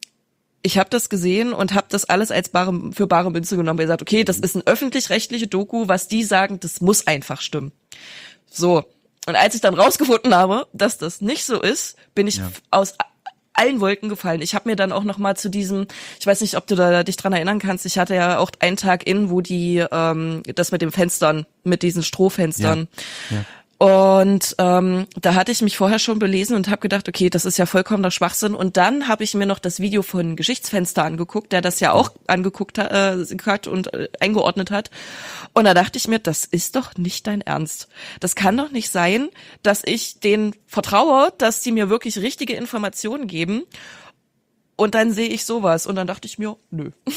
ich habe das gesehen und habe das alles als bare, für bare Münze genommen und gesagt, okay, das ist ein öffentlich-rechtliche Doku, was die sagen, das muss einfach stimmen. So. Und als ich dann rausgefunden habe, dass das nicht so ist, bin ich ja. aus allen Wolken gefallen. Ich habe mir dann auch noch mal zu diesem, ich weiß nicht, ob du da dich dran erinnern kannst, ich hatte ja auch einen Tag in, wo die, ähm, das mit den Fenstern, mit diesen Strohfenstern, ja. Ja. Und ähm, da hatte ich mich vorher schon belesen und habe gedacht, okay, das ist ja vollkommener Schwachsinn. Und dann habe ich mir noch das Video von Geschichtsfenster angeguckt, der das ja auch angeguckt äh, hat und äh, eingeordnet hat. Und da dachte ich mir, das ist doch nicht dein Ernst. Das kann doch nicht sein, dass ich denen vertraue, dass die mir wirklich richtige Informationen geben. Und dann sehe ich sowas und dann dachte ich mir, nö. ja.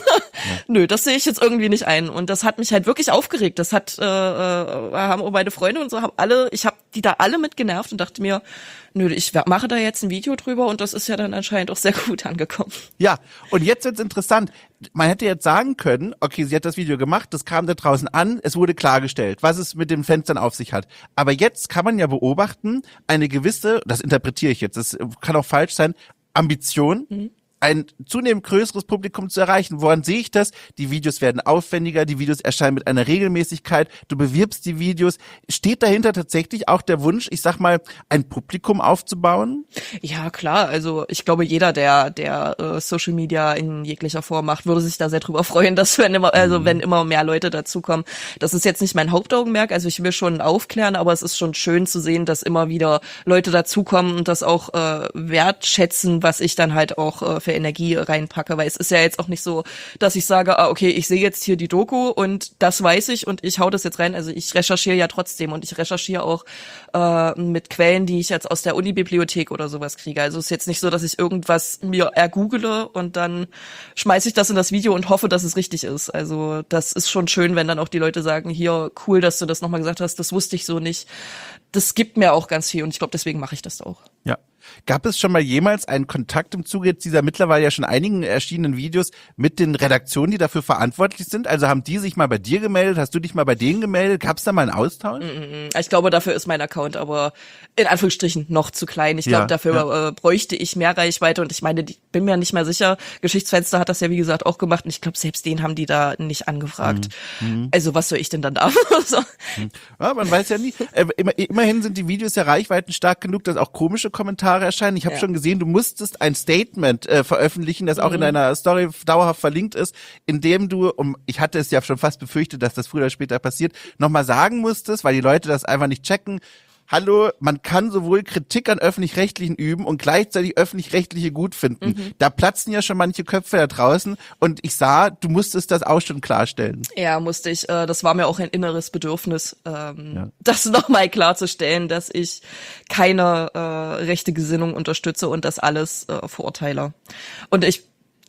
Nö, das sehe ich jetzt irgendwie nicht ein. Und das hat mich halt wirklich aufgeregt. Das hat, äh, äh, haben auch meine Freunde und so, haben alle, ich habe die da alle mit genervt und dachte mir, nö, ich mache da jetzt ein Video drüber und das ist ja dann anscheinend auch sehr gut angekommen. Ja, und jetzt wird's interessant. Man hätte jetzt sagen können, okay, sie hat das Video gemacht, das kam da draußen an, es wurde klargestellt, was es mit den Fenstern auf sich hat. Aber jetzt kann man ja beobachten, eine gewisse, das interpretiere ich jetzt, das kann auch falsch sein, Ambition, mhm. ein zunehmend größeres Publikum zu erreichen. Woran sehe ich das? Die Videos werden aufwendiger, die Videos erscheinen mit einer Regelmäßigkeit, du bewirbst die Videos. Steht dahinter tatsächlich auch der Wunsch, ich sag mal, ein Publikum aufzubauen? Ja, klar. Also ich glaube, jeder, der der äh, Social Media in jeglicher Form macht, würde sich da sehr drüber freuen, dass wenn immer, also mhm. wenn immer mehr Leute dazukommen. Das ist jetzt nicht mein Hauptaugenmerk, also ich will schon aufklären, aber es ist schon schön zu sehen, dass immer wieder Leute dazukommen und das auch äh, wertschätzen, was ich dann halt auch äh, für Energie reinpacke, weil es ist ja jetzt auch nicht so, dass ich sage, ah, okay, ich sehe jetzt hier die Doku und das weiß ich und ich hau das jetzt rein. Also ich recherchiere ja trotzdem und ich recherchiere auch äh, mit Quellen, die ich jetzt aus der Uni-Bibliothek oder sowas kriege. Also es ist jetzt nicht so, dass ich irgendwas mir ergoogle und dann schmeiße ich das in das Video und hoffe, dass es richtig ist. Also das ist schon schön, wenn dann auch die Leute sagen, hier, cool, dass du das nochmal gesagt hast, das wusste ich so nicht. Das gibt mir auch ganz viel und ich glaube, deswegen mache ich das auch. Ja. Gab es schon mal jemals einen Kontakt im Zuge dieser mittlerweile ja schon einigen erschienenen Videos mit den Redaktionen, die dafür verantwortlich sind? Also haben die sich mal bei dir gemeldet? Hast du dich mal bei denen gemeldet? Gab es da mal einen Austausch? Ich glaube, dafür ist mein Account aber in Anführungsstrichen noch zu klein. Ich glaube, ja, dafür ja. äh, bräuchte ich mehr Reichweite und ich meine, ich bin mir nicht mehr sicher. Geschichtsfenster hat das ja wie gesagt auch gemacht und ich glaube, selbst den haben die da nicht angefragt. Mhm. Also was soll ich denn dann da? so. Ja, man weiß ja nie. Äh, immer, immerhin sind die Videos ja reichweitenstark genug, dass auch komische Kommentare erscheinen. Ich habe ja. schon gesehen, du musstest ein Statement äh, veröffentlichen, das auch mhm. in deiner Story dauerhaft verlinkt ist, in dem du, um, ich hatte es ja schon fast befürchtet, dass das früher oder später passiert, nochmal sagen musstest, weil die Leute das einfach nicht checken. Hallo, man kann sowohl Kritik an Öffentlich-Rechtlichen üben und gleichzeitig Öffentlich-Rechtliche gut finden. Mhm. Da platzen ja schon manche Köpfe da draußen und ich sah, du musstest das auch schon klarstellen. Ja, musste ich. Das war mir auch ein inneres Bedürfnis, ähm, ja. das nochmal klarzustellen, dass ich keine äh, rechte Gesinnung unterstütze und das alles äh, verurteile. Und ich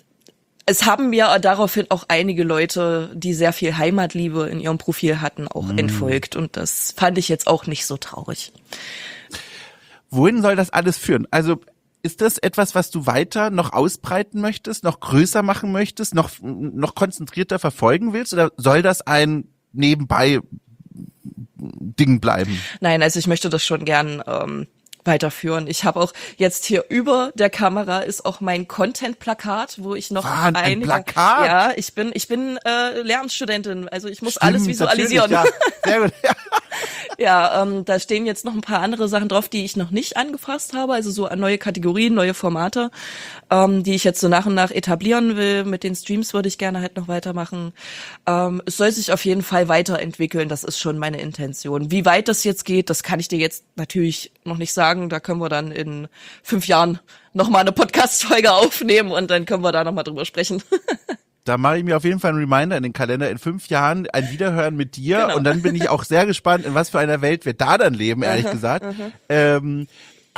Es haben mir daraufhin auch einige Leute, die sehr viel Heimatliebe in ihrem Profil hatten, auch mm. entfolgt. Und das fand ich jetzt auch nicht so traurig. Wohin soll das alles führen? Also ist das etwas, was du weiter noch ausbreiten möchtest, noch größer machen möchtest, noch, noch konzentrierter verfolgen willst? Oder soll das ein nebenbei Ding bleiben? Nein, also ich möchte das schon gern ähm, weiterführen. Ich habe auch jetzt hier über der Kamera ist auch mein Content-Plakat, wo ich noch Wahn, einige, ein Plakat? Ja, ich bin ich bin äh, Lehramtsstudentin, also ich muss Stimmt, alles visualisieren. Ja. Sehr gut. Ja. Ja, ähm, da stehen jetzt noch ein paar andere Sachen drauf, die ich noch nicht angefasst habe, also so neue Kategorien, neue Formate, ähm, die ich jetzt so nach und nach etablieren will. Mit den Streams würde ich gerne halt noch weitermachen. Ähm, es soll sich auf jeden Fall weiterentwickeln, das ist schon meine Intention. Wie weit das jetzt geht, das kann ich dir jetzt natürlich noch nicht sagen. Da können wir dann in fünf Jahren nochmal eine Podcast-Folge aufnehmen und dann können wir da nochmal drüber sprechen. Da mache ich mir auf jeden Fall einen Reminder in den Kalender, in fünf Jahren ein Wiederhören mit dir genau. Und dann bin ich auch sehr gespannt, in was für einer Welt wir da dann leben, ehrlich uh-huh, gesagt. Uh-huh. Ähm,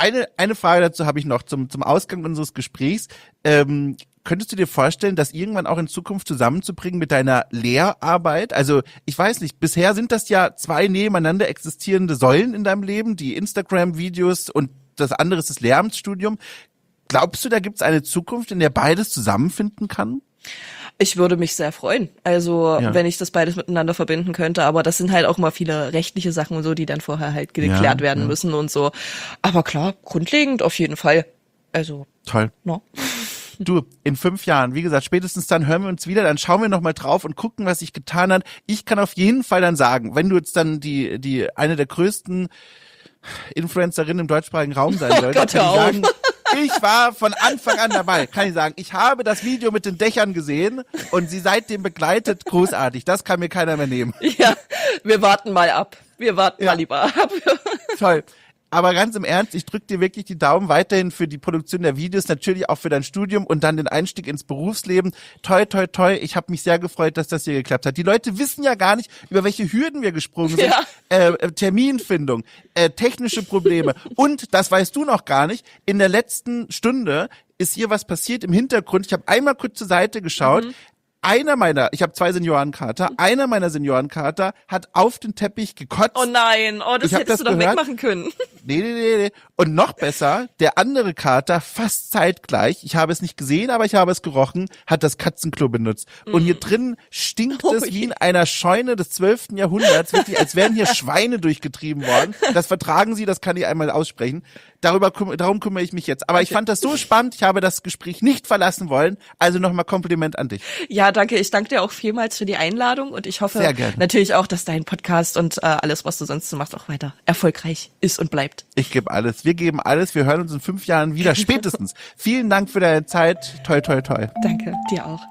eine, eine Frage dazu habe ich noch zum, zum Ausgang unseres Gesprächs. Ähm, Könntest du dir vorstellen, das irgendwann auch in Zukunft zusammenzubringen mit deiner Lehrarbeit? Also ich weiß nicht, bisher sind das ja zwei nebeneinander existierende Säulen in deinem Leben, die Instagram-Videos und das andere ist das Lehramtsstudium. Glaubst du, da gibt es eine Zukunft, in der beides zusammenfinden kann? Ich würde mich sehr freuen, also ja. wenn ich das beides miteinander verbinden könnte, aber das sind halt auch mal viele rechtliche Sachen und so, die dann vorher halt geklärt ja, werden ja. müssen und so. Aber klar, grundlegend auf jeden Fall. Also toll. No. Du, in fünf Jahren, wie gesagt, spätestens dann hören wir uns wieder, dann schauen wir nochmal drauf und gucken, was sich getan hat. Ich kann auf jeden Fall dann sagen, wenn du jetzt dann die, die, eine der größten Influencerinnen im deutschsprachigen Raum sein solltest, oh Gott, kann ich sagen, ich war von Anfang an dabei, kann ich sagen. Ich habe das Video mit den Dächern gesehen und sie seitdem begleitet, großartig. Das kann mir keiner mehr nehmen. Ja, wir warten mal ab. Wir warten ja. mal lieber ab. Toll. Aber ganz im Ernst, ich drücke dir wirklich die Daumen weiterhin für die Produktion der Videos, natürlich auch für dein Studium und dann den Einstieg ins Berufsleben. Toi, toi, toi. Ich habe mich sehr gefreut, dass das hier geklappt hat. Die Leute wissen ja gar nicht, über welche Hürden wir gesprungen sind. Ja. Äh, Terminfindung, äh, technische Probleme. Und, das weißt du noch gar nicht, in der letzten Stunde ist hier was passiert im Hintergrund. Ich habe einmal kurz zur Seite geschaut. Mhm. Einer meiner, ich habe zwei Seniorenkater, einer meiner Seniorenkater hat auf den Teppich gekotzt. Oh nein, oh, das hättest das du doch gehört. wegmachen können. Nee, nee, nee, nee. Und noch besser, der andere Kater, fast zeitgleich, ich habe es nicht gesehen, aber ich habe es gerochen, hat das Katzenklo benutzt. Mm. Und hier drin stinkt oh, es wie in einer Scheune des zwölften Jahrhunderts, wirklich, als wären hier Schweine durchgetrieben worden. Das vertragen Sie, das kann ich einmal aussprechen. Darüber, darum kümmere ich mich jetzt. Aber okay. ich fand das so spannend, ich habe das Gespräch nicht verlassen wollen. Also nochmal Kompliment an dich. Ja, danke. Ich danke dir auch vielmals für die Einladung und ich hoffe natürlich auch, dass dein Podcast und äh, alles, was du sonst so machst, auch weiter erfolgreich ist und bleibt. Ich gebe alles. Wir geben alles. Wir hören uns in fünf Jahren wieder, spätestens. Vielen Dank für deine Zeit. Toi, toi, toi. Danke, dir auch.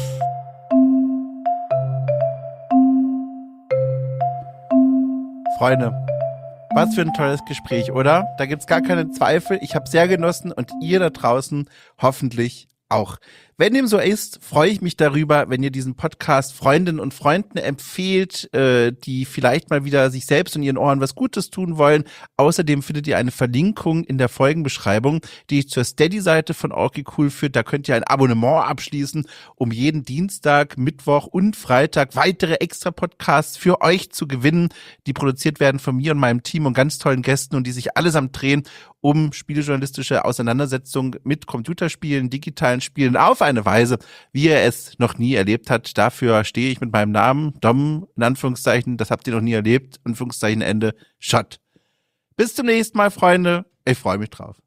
Freunde, was für ein tolles Gespräch, oder? Da gibt's gar keine Zweifel. Ich habe sehr genossen und ihr da draußen hoffentlich auch. Wenn dem so ist, freue ich mich darüber, wenn ihr diesen Podcast Freundinnen und Freunden empfehlt, äh, die vielleicht mal wieder sich selbst und ihren Ohren was Gutes tun wollen. Außerdem findet ihr eine Verlinkung in der Folgenbeschreibung, die ich zur Steady-Seite von Orky Cool führt. Da könnt ihr ein Abonnement abschließen, um jeden Dienstag, Mittwoch und Freitag weitere Extra-Podcasts für euch zu gewinnen, die produziert werden von mir und meinem Team und ganz tollen Gästen und die sich allesamt drehen um spielejournalistische Auseinandersetzungen mit Computerspielen, digitalen Spielen auf eine Weise, wie er es noch nie erlebt hat. Dafür stehe ich mit meinem Namen, Dom, in Anführungszeichen, das habt ihr noch nie erlebt, Anführungszeichen Ende, Shot. Bis zum nächsten Mal, Freunde. Ich freue mich drauf.